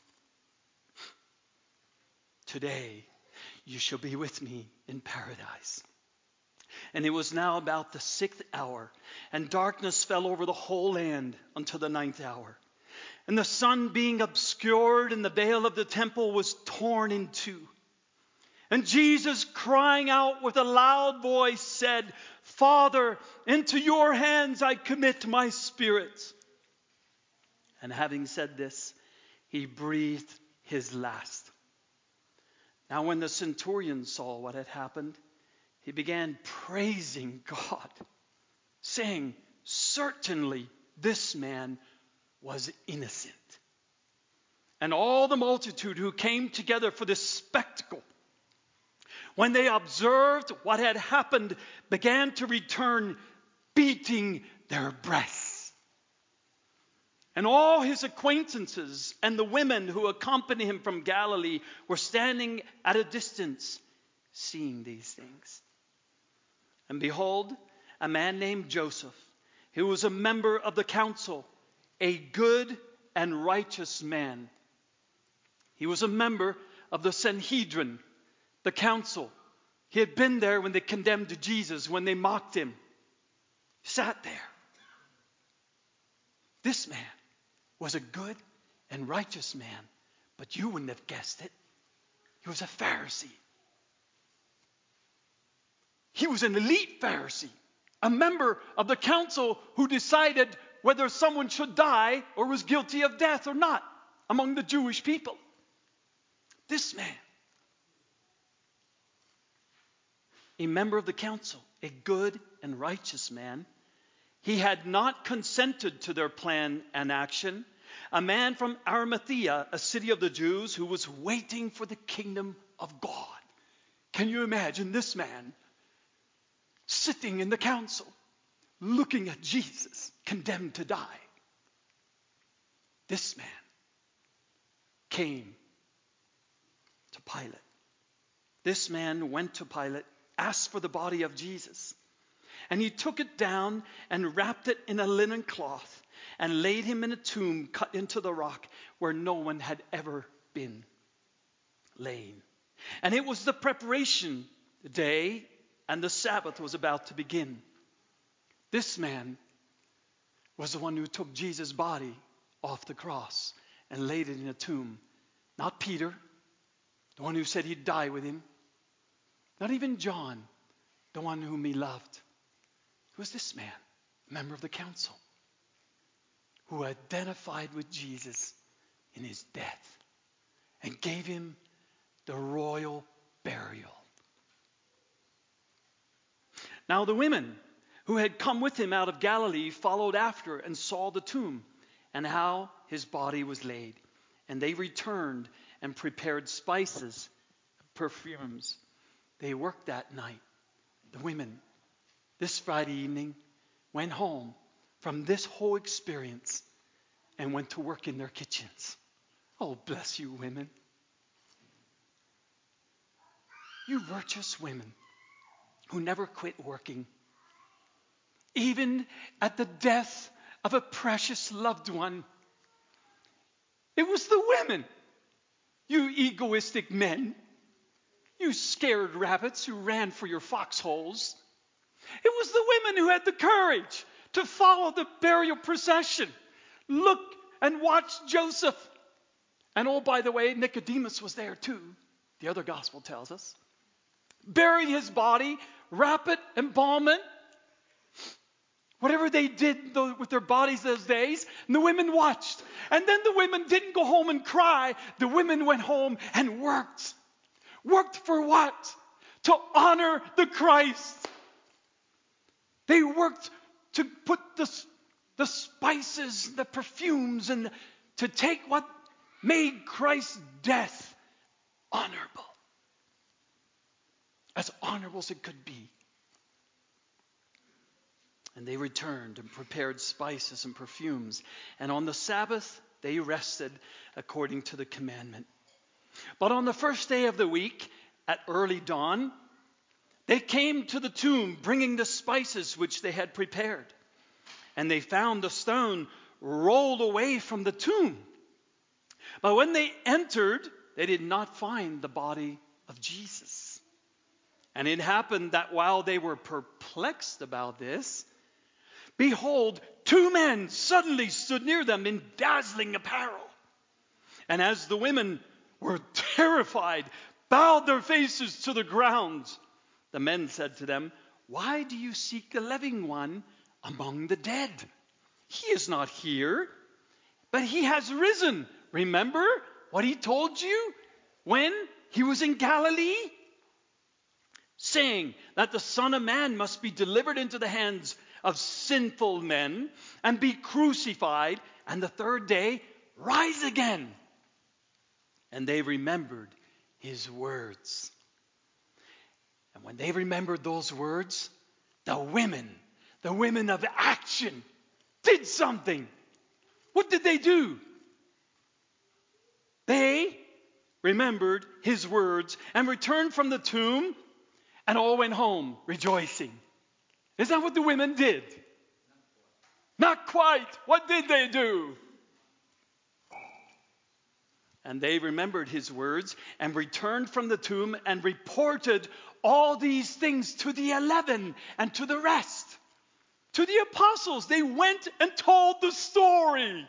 Today, you shall be with me in paradise. And it was now about the 6th hour, and darkness fell over the whole land until the 9th hour. And the sun being obscured, and the veil of the temple was torn in two. And Jesus, crying out with a loud voice, said, Father, into your hands I commit my spirit. And having said this, he breathed his last. Now when the centurion saw what had happened, he began praising God, saying, certainly this man was innocent. And all the multitude who came together for this spectacle, when they observed what had happened, began to return, beating their breasts. And all his acquaintances and the women who accompanied him from Galilee were standing at a distance, seeing these things. And behold, a man named Joseph, who was a member of the council, a good and righteous man. He was a member of the Sanhedrin, the council. He had been there when they condemned Jesus, when they mocked him. He sat there. This man was a good and righteous man, but you wouldn't have guessed it. He was a Pharisee. He was an elite Pharisee, a member of the council who decided whether someone should die or was guilty of death or not among the Jewish people. This man, a member of the council, a good and righteous man, he had not consented to their plan and action. A man from Arimathea, a city of the Jews, who was waiting for the kingdom of God. Can you imagine this man sitting in the council, looking at Jesus, condemned to die? This man came to Pilate. This man went to Pilate, asked for the body of Jesus. And he took it down and wrapped it in a linen cloth and laid him in a tomb cut into the rock where no one had ever been laid. And it was the preparation day, and the Sabbath was about to begin. This man was the one who took Jesus' body off the cross and laid it in a tomb. Not Peter, the one who said he'd die with him. Not even John, the one whom he loved. It was this man, a member of the council, who identified with Jesus in his death and gave him the royal burial. Now the women who had come with him out of Galilee followed after and saw the tomb and how his body was laid. And they returned and prepared spices, perfumes, they worked that night. The women, this Friday evening, went home from this whole experience and went to work in their kitchens. Oh, bless you, women. You virtuous women who never quit working. Even at the death of a precious loved one. It was the women. You egoistic men. You scared rabbits who ran for your foxholes. It was the women who had the courage to follow the burial procession. Look and watch Joseph. And oh, by the way, Nicodemus was there too. The other gospel tells us. Bury his body, wrap it, embalm it. Whatever they did with their bodies those days, and the women watched. And then the women didn't go home and cry. The women went home and worked. Worked for what? To honor the Christ. They worked to put the spices, the perfumes, and to take what made Christ's death honorable. As honorable as it could be. And they returned and prepared spices and perfumes. And on the Sabbath, they rested according to the commandment. But on the first day of the week, at early dawn, they came to the tomb bringing the spices which they had prepared. And they found the stone rolled away from the tomb. But when they entered, they did not find the body of Jesus. And it happened that while they were perplexed about this, behold, two men suddenly stood near them in dazzling apparel. And as the women were terrified, bowed their faces to the ground, the men said to them, "Why do you seek the living one among the dead? He is not here, but he has risen. Remember what he told you when he was in Galilee? Saying that the Son of Man must be delivered into the hands of sinful men and be crucified, and the third day rise again." And they remembered his words. And when they remembered those words, the women of action, did something. What did they do? They remembered his words and returned from the tomb and all went home rejoicing. Is that what the women did? Not quite. What did they do? And they remembered his words and returned from the tomb and reported all these things to the 11 and to the rest. To the apostles. They went and told the story.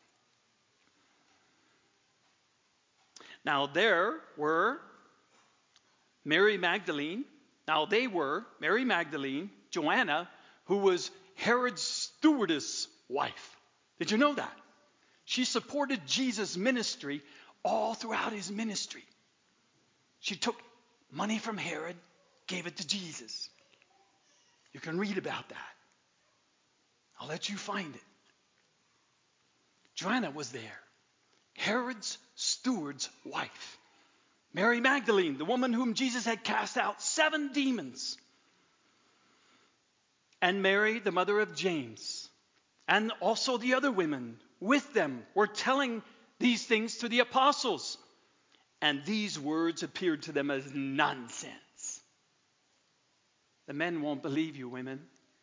Now there were Mary Magdalene. Mary Magdalene, Joanna, who was Herod's stewardess' wife. Did you know that? She supported Jesus' ministry all throughout his ministry. She took money from Herod, gave it to Jesus. You can read about that. I'll let you find it. Joanna was there. Herod's steward's wife. Mary Magdalene, the woman whom Jesus had cast out 7 demons. And Mary, the mother of James. And also the other women with them were telling these things to the apostles. And these words appeared to them as nonsense. The men won't believe you, women.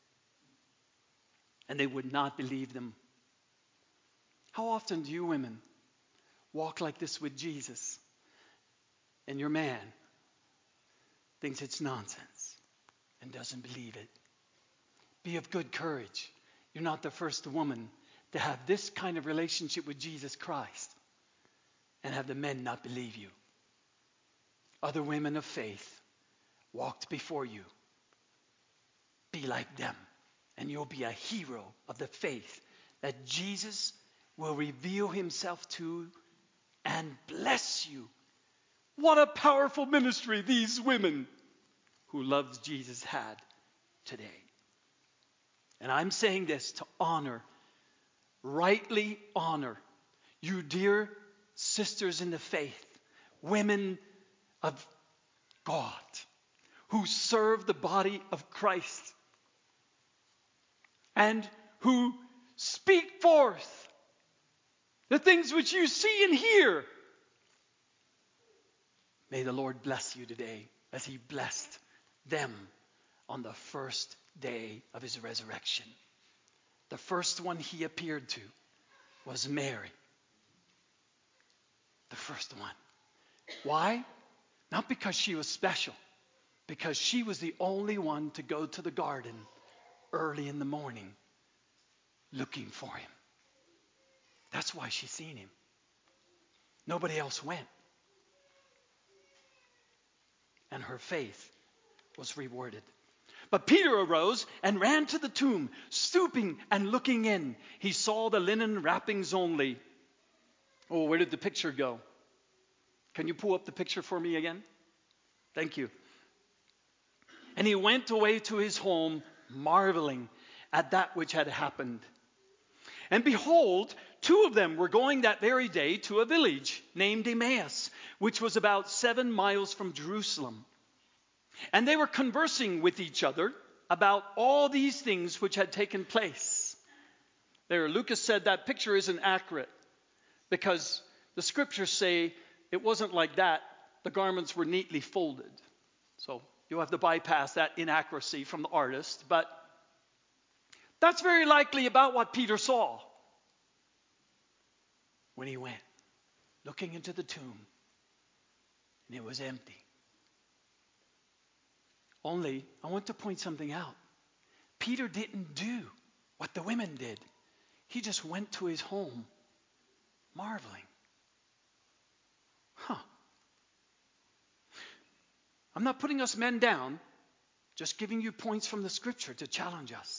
And they would not believe them. How often do you women walk like this with Jesus? And your man thinks it's nonsense and doesn't believe it. Be of good courage. You're not the first woman to have this kind of relationship with Jesus Christ and have the men not believe you. Other women of faith walked before you. Be like them, and you'll be a hero of the faith that Jesus will reveal himself to and bless you. What a powerful ministry these women who loved Jesus had today. And I'm saying this to honor, rightly honor you dear sisters in the faith, women of God. who serve the body of Christ and who speak forth the things which you see and hear. May the Lord bless you today as He blessed them on the first day of His resurrection. The first one He appeared to was Mary. The first one. Why? Not because she was special, because she was the only one to go to the garden early in the morning looking for Him. That's why she seen Him. Nobody else went. And her faith was rewarded. But Peter arose and ran to the tomb, stooping and looking in. He saw the linen wrappings only. Oh, where did the picture go? Can you pull up the picture for me again? Thank you. And he went away to his home, marveling at that which had happened. And behold, two of them were going that very day to a village named Emmaus, which was about 7 miles from Jerusalem. And they were conversing with each other about all these things which had taken place. There, Lucas said that picture isn't accurate because the scriptures say it wasn't like that. The garments were neatly folded. So you'll have to bypass that inaccuracy from the artist. But that's very likely about what Peter saw when he went, looking into the tomb, and it was empty. Only, I want to point something out. Peter didn't do what the women did. He just went to his home, marveling. I'm not putting us men down, just giving you points from the scripture to challenge us.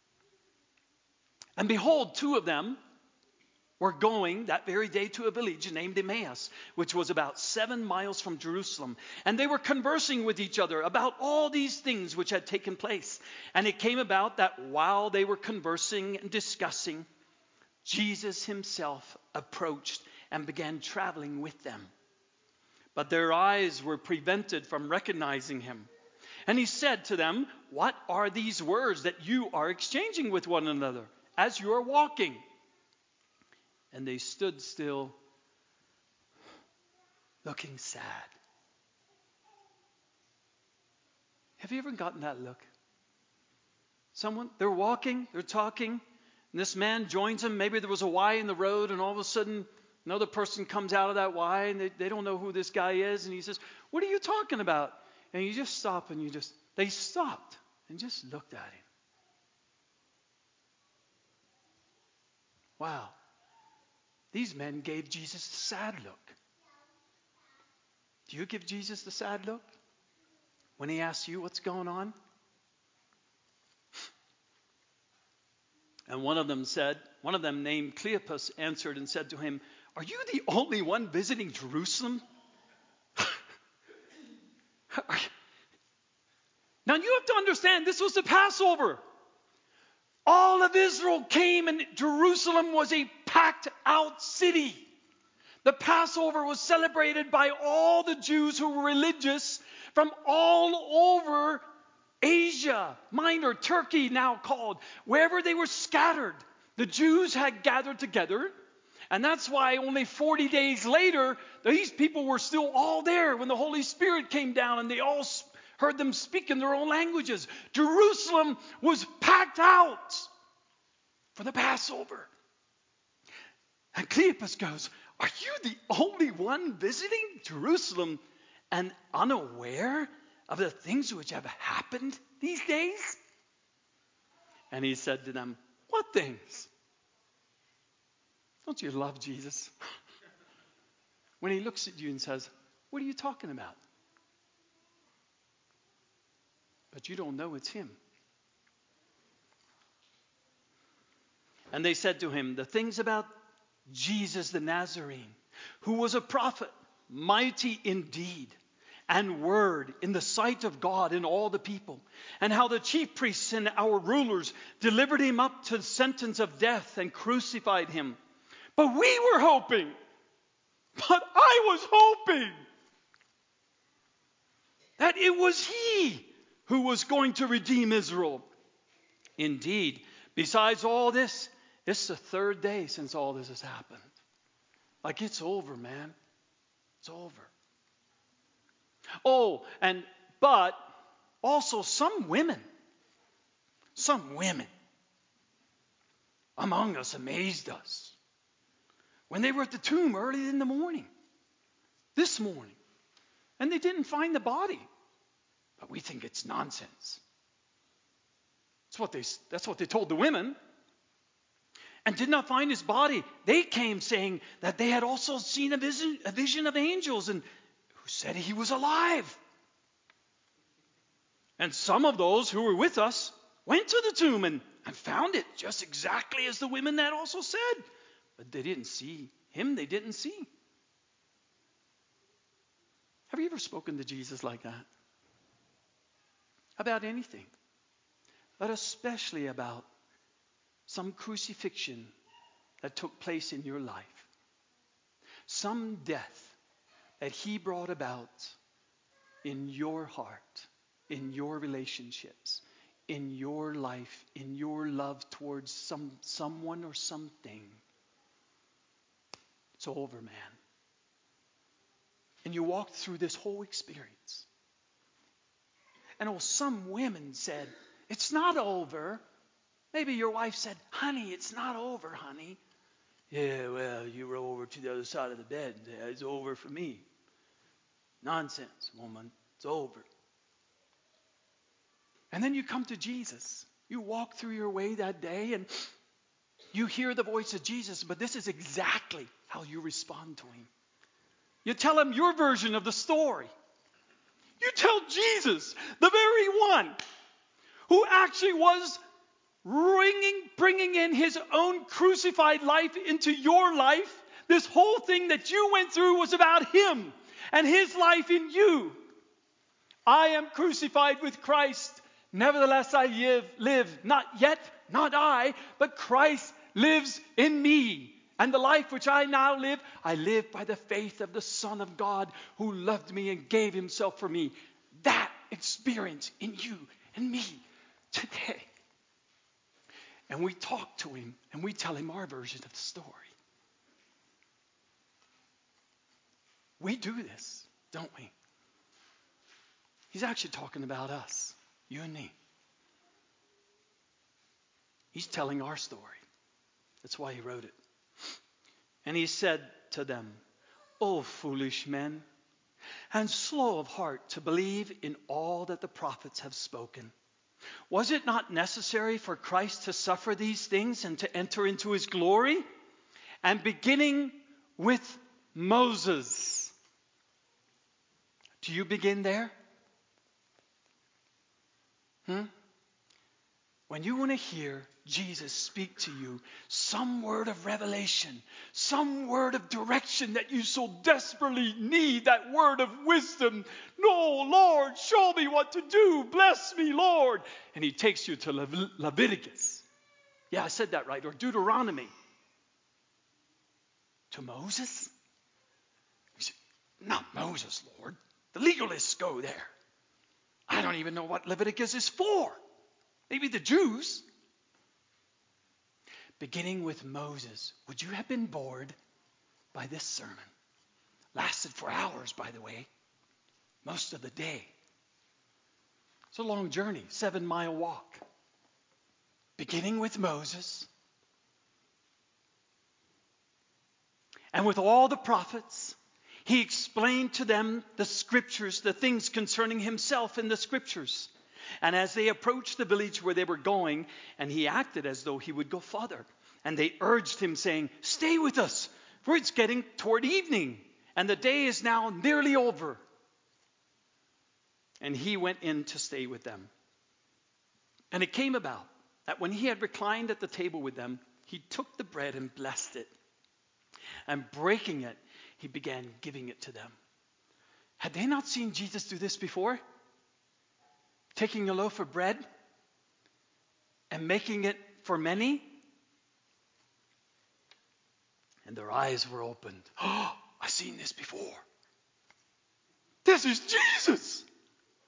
And behold, two of them were going that very day to a village named Emmaus, which was about 7 miles from Jerusalem. And they were conversing with each other about all these things which had taken place. And it came about that while they were conversing and discussing, Jesus Himself approached and began traveling with them. But their eyes were prevented from recognizing Him. And He said to them, "What are these words that you are exchanging with one another as you are walking?" And they stood still, looking sad. Have you ever gotten that look? Someone, they're walking, they're talking, and this man joins them. Maybe there was a Y in the road, and all of a sudden, another person comes out of that Y, and they don't know who this guy is, and he says, "What are you talking about?" And you just stop, and they stopped and just looked at him. Wow. These men gave Jesus the sad look. Do you give Jesus the sad look when He asks you what's going on? And one of them named Cleopas, answered and said to him, "Are you the only one visiting Jerusalem?" Now you have to understand, this was the Passover. All of Israel came, and Jerusalem was a packed out city. The Passover was celebrated by all the Jews who were religious from all over Asia Minor, Turkey now called. Wherever they were scattered, the Jews had gathered together. And that's why only 40 days later, these people were still all there when the Holy Spirit came down and they all heard them speak in their own languages. Jerusalem was packed out for the Passover. And Cleopas goes, "Are you the only one visiting Jerusalem and unaware of the things which have happened these days?" And he said to them, "What things?" Don't you love Jesus? When He looks at you and says, "What are you talking about?" But you don't know it's Him. And they said to him, "The things about Jesus the Nazarene, who was a prophet, mighty in deed and word in the sight of God and all the people, and how the chief priests and our rulers delivered Him up to the sentence of death and crucified Him. But we were hoping, but I was hoping that it was He who was going to redeem Israel. Indeed, besides all this, it's the third day since all this has happened. Like, it's over, man. It's over. Oh, but also some women among us amazed us when they were at the tomb early in the morning, this morning, and they didn't find the body. But we think it's nonsense. That's what they told the women. And did not find his body. They came saying that they had also seen a vision of angels and who said he was alive. And some of those who were with us went to the tomb and found it just exactly as the women had also said. But they didn't see him. They didn't see. Have you ever spoken to Jesus like that? About anything. But especially about some crucifixion that took place in your life. Some death that he brought about in your heart, in your relationships, in your life, in your love towards someone or something. It's over, man. And you walked through this whole experience. And some women said, it's not over. Maybe your wife said, honey, it's not over, honey. Yeah, well, you were over to the other side of the bed. It's over for me. Nonsense, woman. It's over. And then you come to Jesus. You walk through your way that day and you hear the voice of Jesus, but this is exactly how you respond to him. You tell him your version of the story. You tell Jesus, the very one who actually was bringing in his own crucified life into your life. This whole thing that you went through was about him and his life in you. I am crucified with Christ. Nevertheless, I live, not yet, not I, but Christ lives in me. And the life which I now live, I live by the faith of the Son of God who loved me and gave himself for me. That experience in you and me today. And we talk to him and we tell him our version of the story. We do this, don't we? He's actually talking about us, you and me. He's telling our story. That's why he wrote it. And he said to them, O foolish men, and slow of heart to believe in all that the prophets have spoken. Was it not necessary for Christ to suffer these things and to enter into his glory? And beginning with Moses. Do you begin there? When you want to hear Jesus speak to you, some word of revelation, some word of direction that you so desperately need, that word of wisdom. No, Lord, show me what to do. Bless me, Lord. And he takes you to Leviticus. Yeah, I said that right. Or Deuteronomy. To Moses? He said, not Moses, Lord. The legalists go there. I don't even know what Leviticus is for. Maybe the Jews. Beginning with Moses. Would you have been bored by this sermon? Lasted for hours, by the way. Most of the day. It's a long journey, 7-mile walk. Beginning with Moses. And with all the prophets, he explained to them the scriptures, the things concerning himself in the scriptures. And as they approached the village where they were going, and he acted as though he would go farther. And they urged him, saying, stay with us, for it's getting toward evening, and the day is now nearly over. And he went in to stay with them. And it came about that when he had reclined at the table with them, he took the bread and blessed it. And breaking it, he began giving it to them. Had they not seen Jesus do this before? Taking a loaf of bread and making it for many? And their eyes were opened. Oh, I've seen this before. This is Jesus.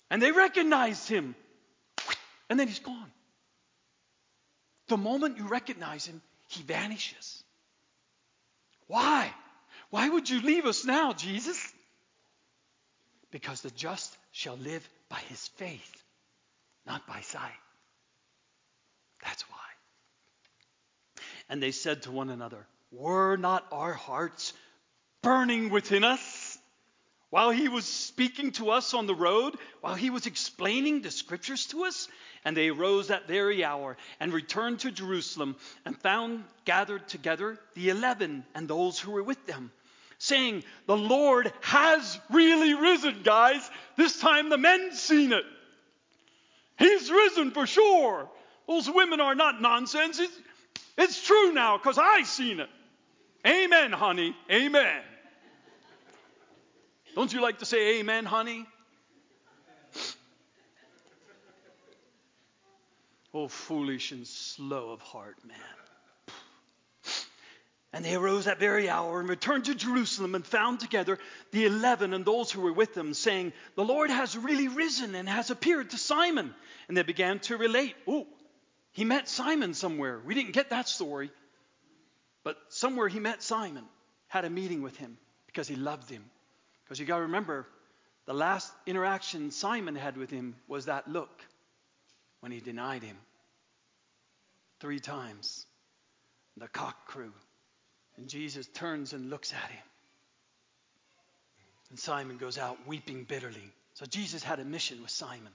And they recognized him. And then he's gone. The moment you recognize him, he vanishes. Why? Why would you leave us now, Jesus? Because the just shall live by his faith, not by sight. That's why. And they said to one another, were not our hearts burning within us while he was speaking to us on the road, while he was explaining the scriptures to us? And they arose that very hour and returned to Jerusalem and found gathered together the 11 and those who were with them, saying, the Lord has really risen, guys. This time the men's seen it. He's risen for sure. Those women are not nonsense. It's true now because I seen it. Amen, honey. Amen. Don't you like to say amen, honey? Oh, foolish and slow of heart, man. And they arose that very hour and returned to Jerusalem and found together the 11 and those who were with them, saying, the Lord has really risen and has appeared to Simon. And they began to relate. Oh, he met Simon somewhere. We didn't get that story. But somewhere he met Simon, had a meeting with him because he loved him. Because you got to remember, the last interaction Simon had with him was that look when he denied him 3 times. The cock crew. And Jesus turns and looks at him. And Simon goes out weeping bitterly. So Jesus had a mission with Simon.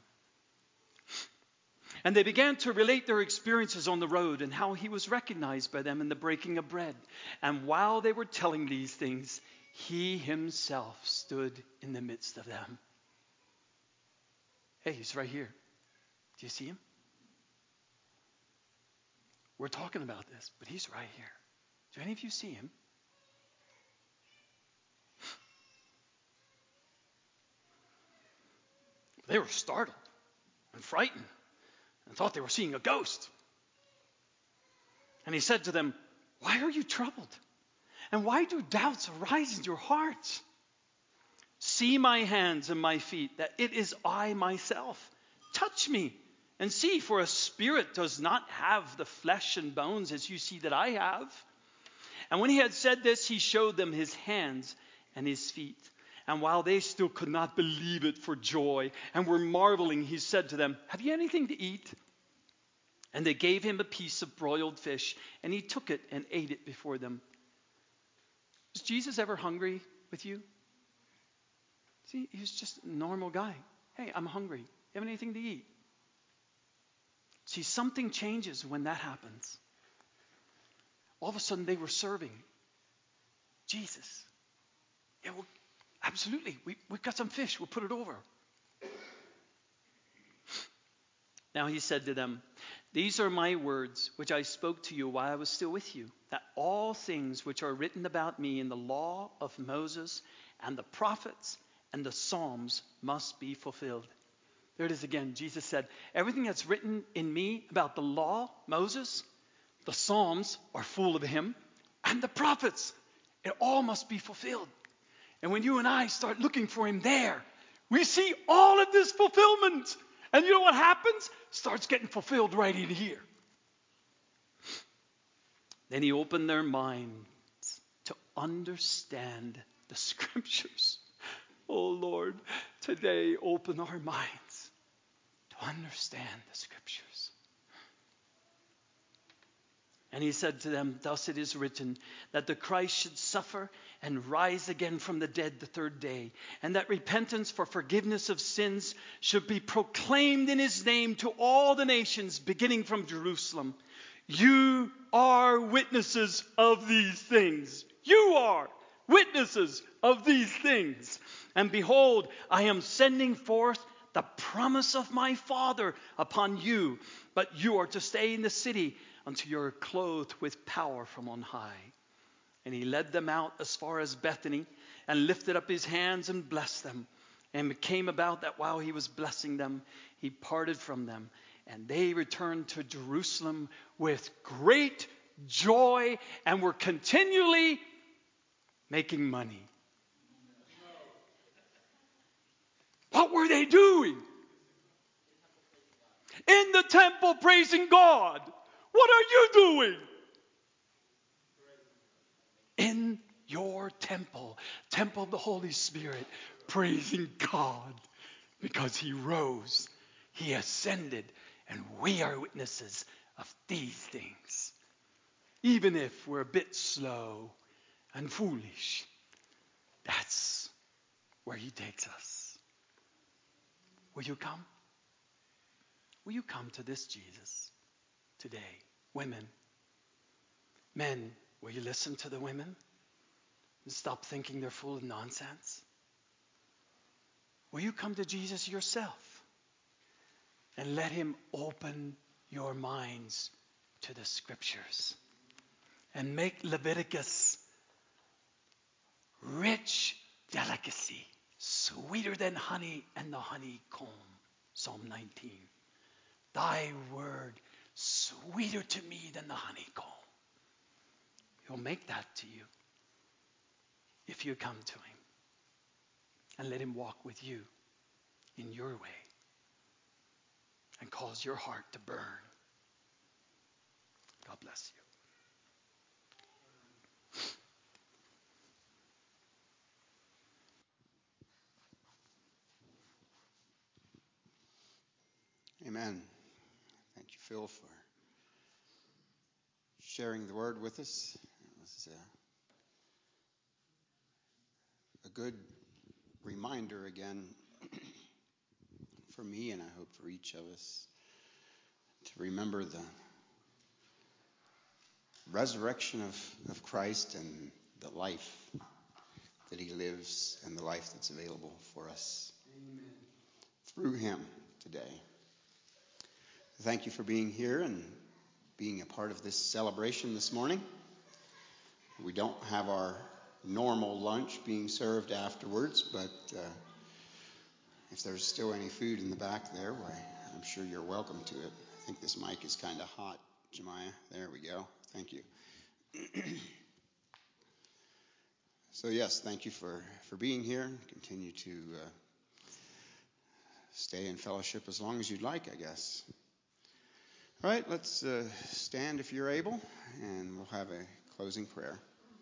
And they began to relate their experiences on the road and how he was recognized by them in the breaking of bread. And while they were telling these things, he himself stood in the midst of them. Hey, he's right here. Do you see him? We're talking about this, but he's right here. Do any of you see him? They were startled and frightened and thought they were seeing a ghost. And he said to them, why are you troubled? And why do doubts arise in your hearts? See my hands and my feet, that it is I myself. Touch me and see, for a spirit does not have the flesh and bones as you see that I have. And when he had said this, he showed them his hands and his feet. And while they still could not believe it for joy and were marveling, he said to them, have you anything to eat? And they gave him a piece of broiled fish, and he took it and ate it before them. Was Jesus ever hungry with you? See, he was just a normal guy. Hey, I'm hungry. You have anything to eat? See, something changes when that happens. All of a sudden, they were serving Jesus. Yeah, well, absolutely. We've got some fish. We'll put it over. Now he said to them, these are my words which I spoke to you while I was still with you, that all things which are written about me in the law of Moses and the prophets and the Psalms must be fulfilled. There it is again. Jesus said, everything that's written in me about the law, Moses, the Psalms are full of him, and the prophets. It all must be fulfilled. And when you and I start looking for him there, we see all of this fulfillment. And you know what happens? Starts getting fulfilled right in here. Then he opened their minds to understand the scriptures. Oh Lord, today open our minds to understand the scriptures. And he said to them, thus it is written, that the Christ should suffer and rise again from the dead the 3rd day, and that repentance for forgiveness of sins should be proclaimed in his name to all the nations, beginning from Jerusalem. You are witnesses of these things. You are witnesses of these things. And behold, I am sending forth the promise of my Father upon you, but you are to stay in the city until you are clothed with power from on high. And he led them out as far as Bethany and lifted up his hands and blessed them. And it came about that while he was blessing them, he parted from them. And they returned to Jerusalem with great joy and were continually making money. What were they doing? temple praising God? What are you doing? In your temple of the Holy Spirit, praising God because He rose, He ascended, and we are witnesses of these things. Even if we're a bit slow and foolish, that's where He takes us. Will you come? Will you come to this Jesus today? Women, men, will you listen to the women and stop thinking they're full of nonsense? Will you come to Jesus yourself and let Him open your minds to the Scriptures and make Leviticus rich delicacy, sweeter than honey and the honeycomb? Psalm 19. Thy word sweeter to me than the honeycomb. He'll make that to you if you come to Him and let Him walk with you in your way and cause your heart to burn. God bless you. Amen. Thank you, Phil, for sharing the word with us. It was a good reminder again for me, and I hope for each of us, to remember the resurrection of Christ and the life that He lives and the life that's available for us. Amen. Through Him today. Thank you for being here and being a part of this celebration this morning. We don't have our normal lunch being served afterwards, but if there's still any food in the back there, why, I'm sure you're welcome to it. I think this mic is kind of hot, Jemiah. There we go. Thank you. So yes, thank you for being here. Continue to stay in fellowship as long as you'd like, I guess. All right, let's stand if you're able, and we'll have a closing prayer.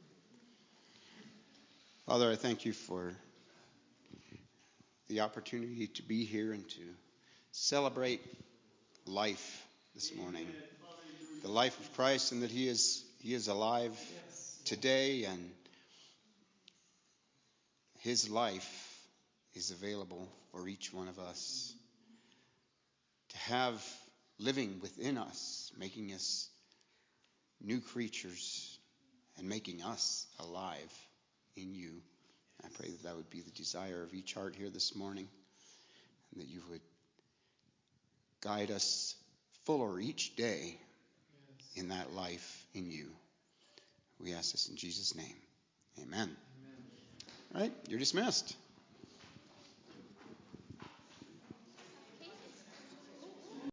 Father, I thank you for the opportunity to be here and to celebrate life this morning. The life of Christ, and that He is alive today, and His life is available for each one of us to have living within us, making us new creatures and making us alive in you. I pray that that would be the desire of each heart here this morning, and that you would guide us fuller each day in that life in you. We ask this in Jesus' name. Amen. All right, you're dismissed.